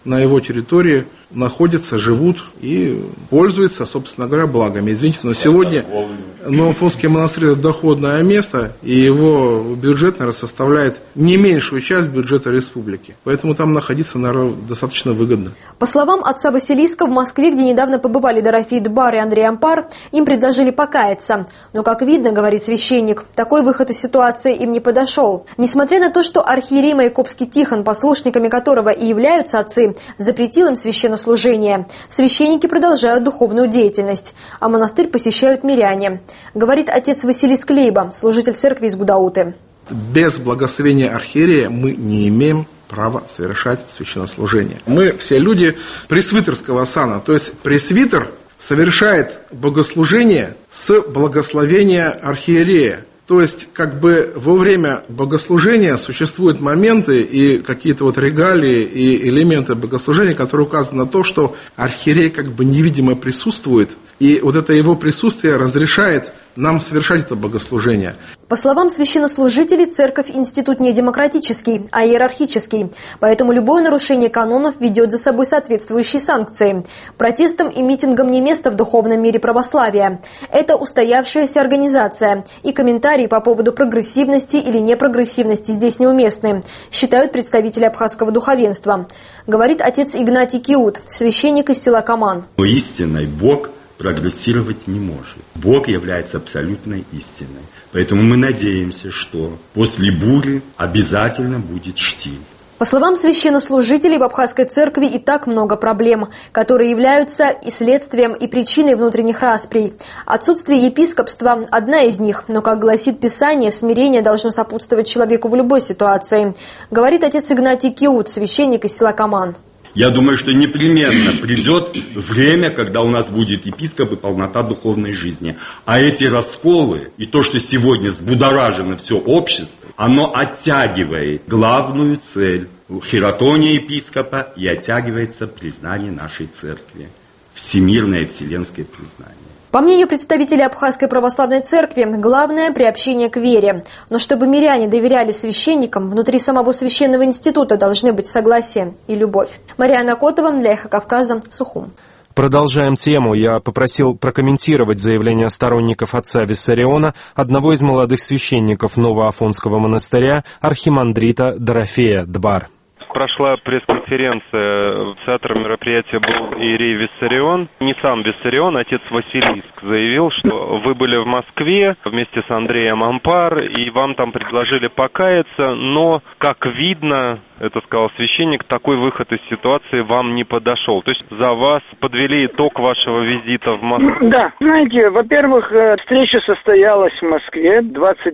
на его территории находятся, живут и пользуются, собственно говоря, благами. Извините, но сегодня Афонский монастырь – это доходное место, и его бюджет, наверное, составляет не меньшую часть бюджета республики. Поэтому там находиться, наверное, достаточно выгодно. По словам отца Василиска, в Москве, где недавно побывали Дорофей Дбар и Андрей Ампар, им предложили покаяться. Но, как видно, говорит священник, такой выход из ситуации им не подошел. Несмотря на то, что архиерей Майкопский Тихон, послушниками которого и являются отцы, запретил им священнослужение, священники продолжают духовную деятельность, а монастырь посещают миряне. Говорит отец Василиск Лейба, служитель церкви из Гудауты. Без благословения архиерея мы не имеем права совершать священнослужение. Мы все люди пресвитерского сана, то есть пресвитер совершает богослужение с благословения архиерея. То есть, во время богослужения существуют моменты и какие-то регалии и элементы богослужения, которые указаны на то, что архиерей невидимо присутствует, и это его присутствие разрешает нам совершать это богослужение. По словам священнослужителей, церковь – институт не демократический, а иерархический. Поэтому любое нарушение канонов ведет за собой соответствующие санкции. Протестам и митингам не место в духовном мире православия. Это устоявшаяся организация. И комментарии по поводу прогрессивности или непрогрессивности здесь неуместны, считают представители абхазского духовенства. Говорит отец Игнатий Киут, священник из села Каман. Истинный Бог прогрессировать не может. Бог является абсолютной истиной. Поэтому мы надеемся, что после бури обязательно будет штиль. По словам священнослужителей, в абхазской церкви и так много проблем, которые являются и следствием, и причиной внутренних расприй. Отсутствие епископства – одна из них, но, как гласит Писание, смирение должно сопутствовать человеку в любой ситуации, говорит отец Игнатий Киут, священник из села Каман. Я думаю, что непременно придет время, когда у нас будет епископ и полнота духовной жизни. А эти расколы и то, что сегодня взбудоражено все общество, оно оттягивает главную цель хератония епископа и оттягивается признание нашей церкви. Всемирное вселенское признание. По мнению представителей Абхазской православной церкви, главное – приобщение к вере. Но чтобы миряне доверяли священникам, внутри самого священного института должны быть согласие и любовь. Мария Котова для «Эхо Кавказа», Сухум. Продолжаем тему. Я попросил прокомментировать заявление сторонников отца Виссариона, одного из молодых священников Новоафонского монастыря, архимандрита Дорофея Дбар. Прошла пресс-конференция, инициатором мероприятия был иерей Виссарион. Не сам Виссарион, отец Василиск заявил, что вы были в Москве вместе с Андреем Ампар, и вам там предложили покаяться, но, как видно, это сказал священник, такой выход из ситуации вам не подошел. То есть за вас подвели итог вашего визита в Москву? Да, знаете, во-первых, встреча состоялась в Москве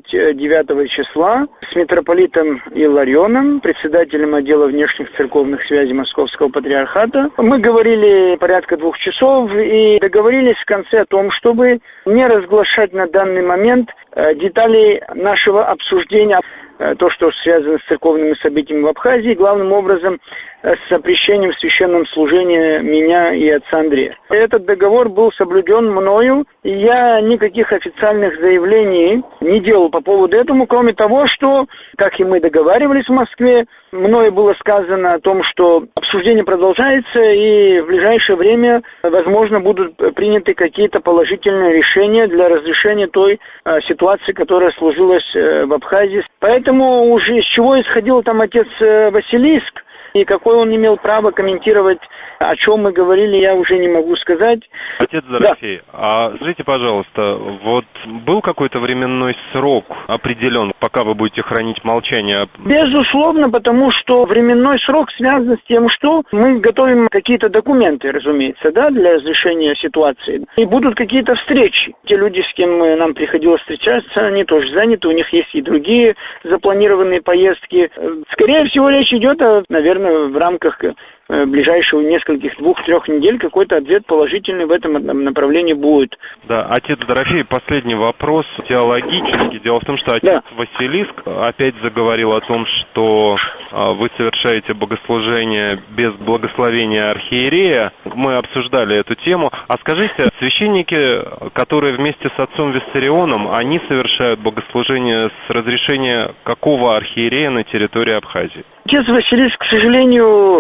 29 числа с митрополитом Илларионом, председателем отдела внешних церковных связей Московского патриархата. Мы говорили порядка 2 часов и договорились в конце о том, чтобы не разглашать на данный момент деталей нашего обсуждения, то, что связано с церковными событиями в Абхазии, главным образом с запрещением в священном служении меня и отца Андрея. Этот договор был соблюден мною, и я никаких официальных заявлений не делал по поводу этого, кроме того, что, как и мы договаривались в Москве, мною было сказано о том, что обсуждение продолжается, и в ближайшее время, возможно, будут приняты какие-то положительные решения для разрешения той ситуации, которая сложилась в Абхазии. Поэтому уже из чего исходил там отец Василиск, и какое он имел право комментировать, о чем мы говорили, я уже не могу сказать. Отец Дорофей, да. А скажите, пожалуйста, вот был какой-то временной срок определен, пока вы будете хранить молчание? Безусловно, потому что временной срок связан с тем, что мы готовим какие-то документы, разумеется, да, для разрешения ситуации. И будут какие-то встречи. Те люди, с кем нам приходилось встречаться, они тоже заняты, у них есть и другие запланированные поездки. Скорее всего, речь идет, наверное, в рамках ближайшего нескольких 2-3 недель какой-то ответ положительный в этом направлении будет. Да, отец Дорофей, последний вопрос теологический. Дело в том, что отец Василиск опять заговорил о том, что вы совершаете богослужение без благословения архиерея. Мы обсуждали эту тему. А скажите, священники, которые вместе с отцом Виссарионом, они совершают богослужение с разрешения какого архиерея на территории Абхазии? Отец Василиск, к сожалению,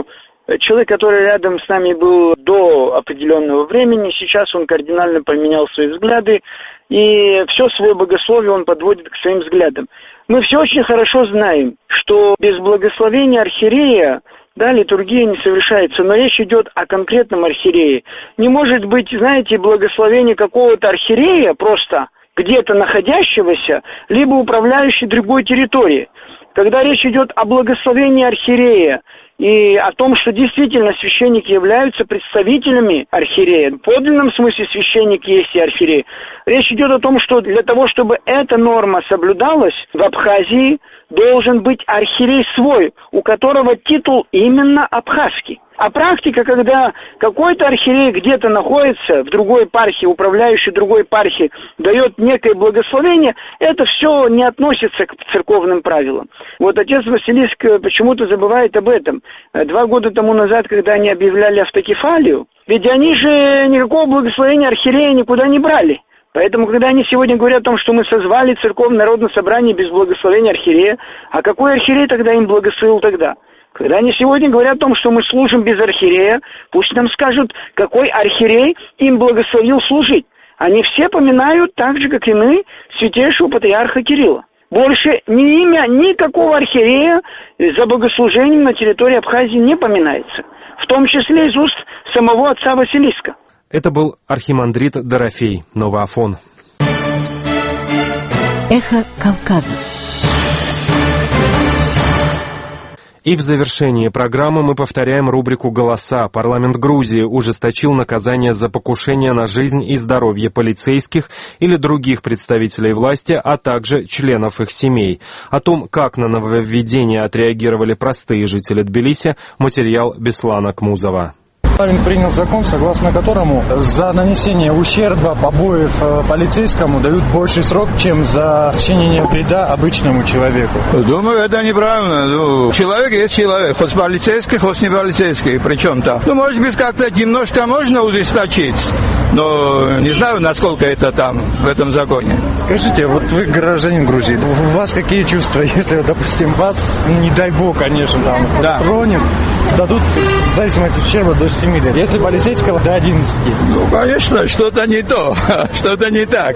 Человек, который рядом с нами был до определенного времени, сейчас он кардинально поменял свои взгляды, и все свое богословие он подводит к своим взглядам. Мы все очень хорошо знаем, что без благословения архиерея, да, литургия не совершается, но речь идет о конкретном архиерее. Не может быть, знаете, благословение какого-то архиерея просто где-то находящегося, либо управляющей другой территорией. Когда речь идет о благословении архиерея и о том, что действительно священники являются представителями архиерея, в подлинном смысле священник есть и архиерей, речь идет о том, что для того, чтобы эта норма соблюдалась, в Абхазии должен быть архиерей свой, у которого титул именно абхазский. А практика, когда какой-то архиерей где-то находится в другой епархии, управляющий другой епархией, дает некое благословение, это все не относится к церковным правилам. Вот отец Василиск почему-то забывает об этом. 2 года тому назад, когда они объявляли автокефалию, ведь они же никакого благословения архиерея никуда не брали. Поэтому, когда они сегодня говорят о том, что мы созвали церковное народное собрание без благословения архиерея, а какой архиерей тогда им благословил тогда? Когда они сегодня говорят о том, что мы служим без архиерея, пусть нам скажут, какой архиерей им благословил служить. Они все поминают так же, как и мы, святейшего патриарха Кирилла. Больше ни имя никакого архиерея за богослужением на территории Абхазии не поминается, в том числе из уст самого отца Василиска. Это был архимандрит Дорофей, Новый Афон. Эхо Кавказа. И в завершении программы мы повторяем рубрику «Голоса». Парламент Грузии ужесточил наказание за покушение на жизнь и здоровье полицейских или других представителей власти, а также членов их семей. О том, как на нововведение отреагировали простые жители Тбилиси, материал Беслана Кмузова. Парламент принял закон, согласно которому за нанесение ущерба, побоев полицейскому дают больший срок, чем за причинение вреда обычному человеку. Думаю, это неправильно. Человек есть человек, хоть полицейский, хоть не полицейский, причем-то. Может быть, как-то немножко можно ужесточить, но не знаю, насколько это там, в этом законе. Скажите, вот вы гражданин Грузии, у вас какие чувства, если, допустим, вас, не дай бог, конечно, там, тронет, дадут, в зависимости от ущерба, до 7 лет. Если полицейского, до 11. Ну, конечно, что-то не то, что-то не так.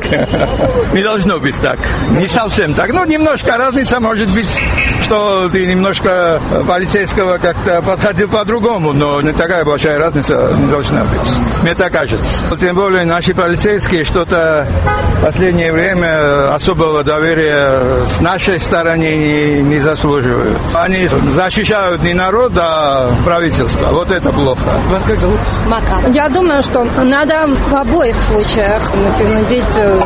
Не должно быть так. Не совсем так. Ну, немножко разница может быть, что ты немножко полицейского как-то подходил по-другому, но не такая большая разница не должна быть. Мне так кажется. Тем более наши полицейские что-то в последнее время особого доверия с нашей стороны не заслуживают. Они защищают не народ, а правительство. Вот это плохо. Вас как зовут? Мака. Я думаю, что надо в обоих случаях принудить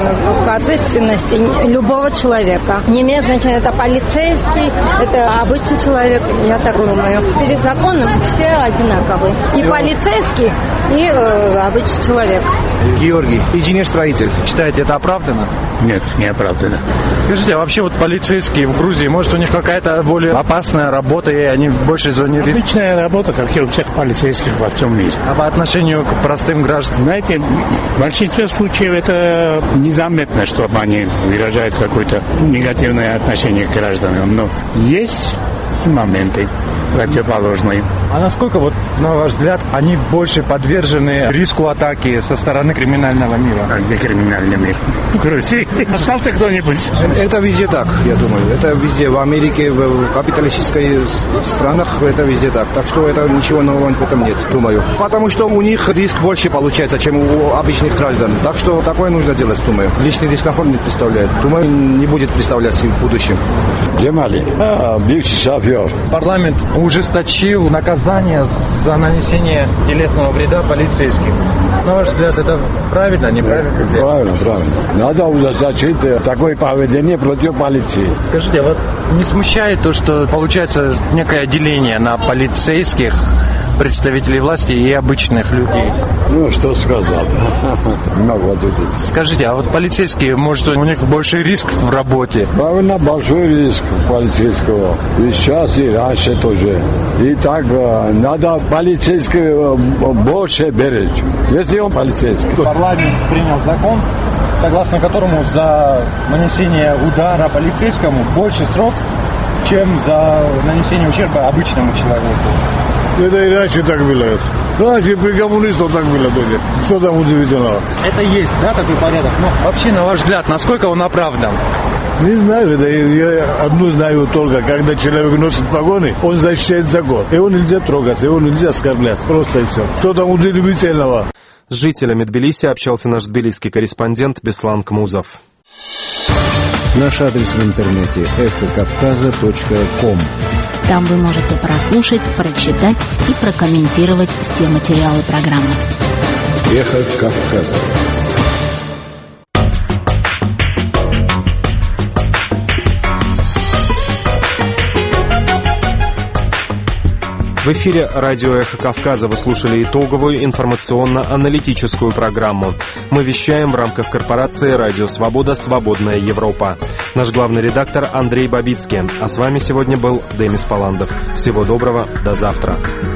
к ответственности любого человека. Не имеет значения, это полицейский, это обычный человек. Я так думаю. Перед законом все одинаковы. И полицейский, и обычный человек. Георгий, инженер-строитель. Считаете, это оправдано? Нет, не оправдано. Скажите, а вообще вот полицейские в Грузии, может, у них какая-то более опасная работа, и они больше в зоне риска? Обычная работа, как и у всех полицейских во всем мире. А по отношению к простым гражданам? Знаете, в большинстве случаев это незаметно, что они выражают какое-то негативное отношение к гражданам. Но есть моменты противоположные. А насколько, вот, на ваш взгляд, они больше подвержены риску атаки со стороны криминального мира? А где криминальный мир? В Грузии. Остался кто-нибудь? Это везде так, я думаю. Это везде. В Америке, в капиталистических странах это везде так. Так что это ничего нового в этом нет, думаю. Потому что у них риск больше получается, чем у обычных граждан. Так что такое нужно делать, думаю. Личный дискомфорт не представляет. Думаю, не будет представлять в будущем. Джемали, бывший шофер. Парламент ужесточил наказание за нанесение телесного вреда полицейским. На ваш взгляд, это правильно, неправильно? Правильно. Надо ужесточить такое поведение против полиции. Скажите, а вот не смущает то, что получается некое деление на полицейских, представителей власти и обычных людей? Ну, что сказать. Скажите, а вот полицейские, может, у них больший риск в работе? Правильно, большой риск полицейского. И сейчас, и раньше тоже. И так надо полицейского больше беречь, если он полицейский. Парламент принял закон, согласно которому за нанесение удара полицейскому больше срок, чем за нанесение ущерба обычному человеку. Это иначе так было. Раньше при коммунистах так было тоже. Что там удивительного? Это есть, да, такой порядок? Но вообще, на ваш взгляд, насколько он оправдан? Не знаю, это я одну знаю только, когда человек носит погоны, он защищает закон. Его нельзя трогать, его нельзя оскорблять. Просто и все. Что там удивительного? С жителями Тбилиси общался наш тбилисский корреспондент Беслан Кмузов. Наш адрес в интернете эхокавказа.ком. Там вы можете прослушать, прочитать и прокомментировать все материалы программы. Эхо Кавказа. В эфире радио «Эхо Кавказа» вы слушали итоговую информационно-аналитическую программу. Мы вещаем в рамках корпорации «Радио Свобода. Свободная Европа». Наш главный редактор Андрей Бабицкий. А с вами сегодня был Демис Паландов. Всего доброго, до завтра.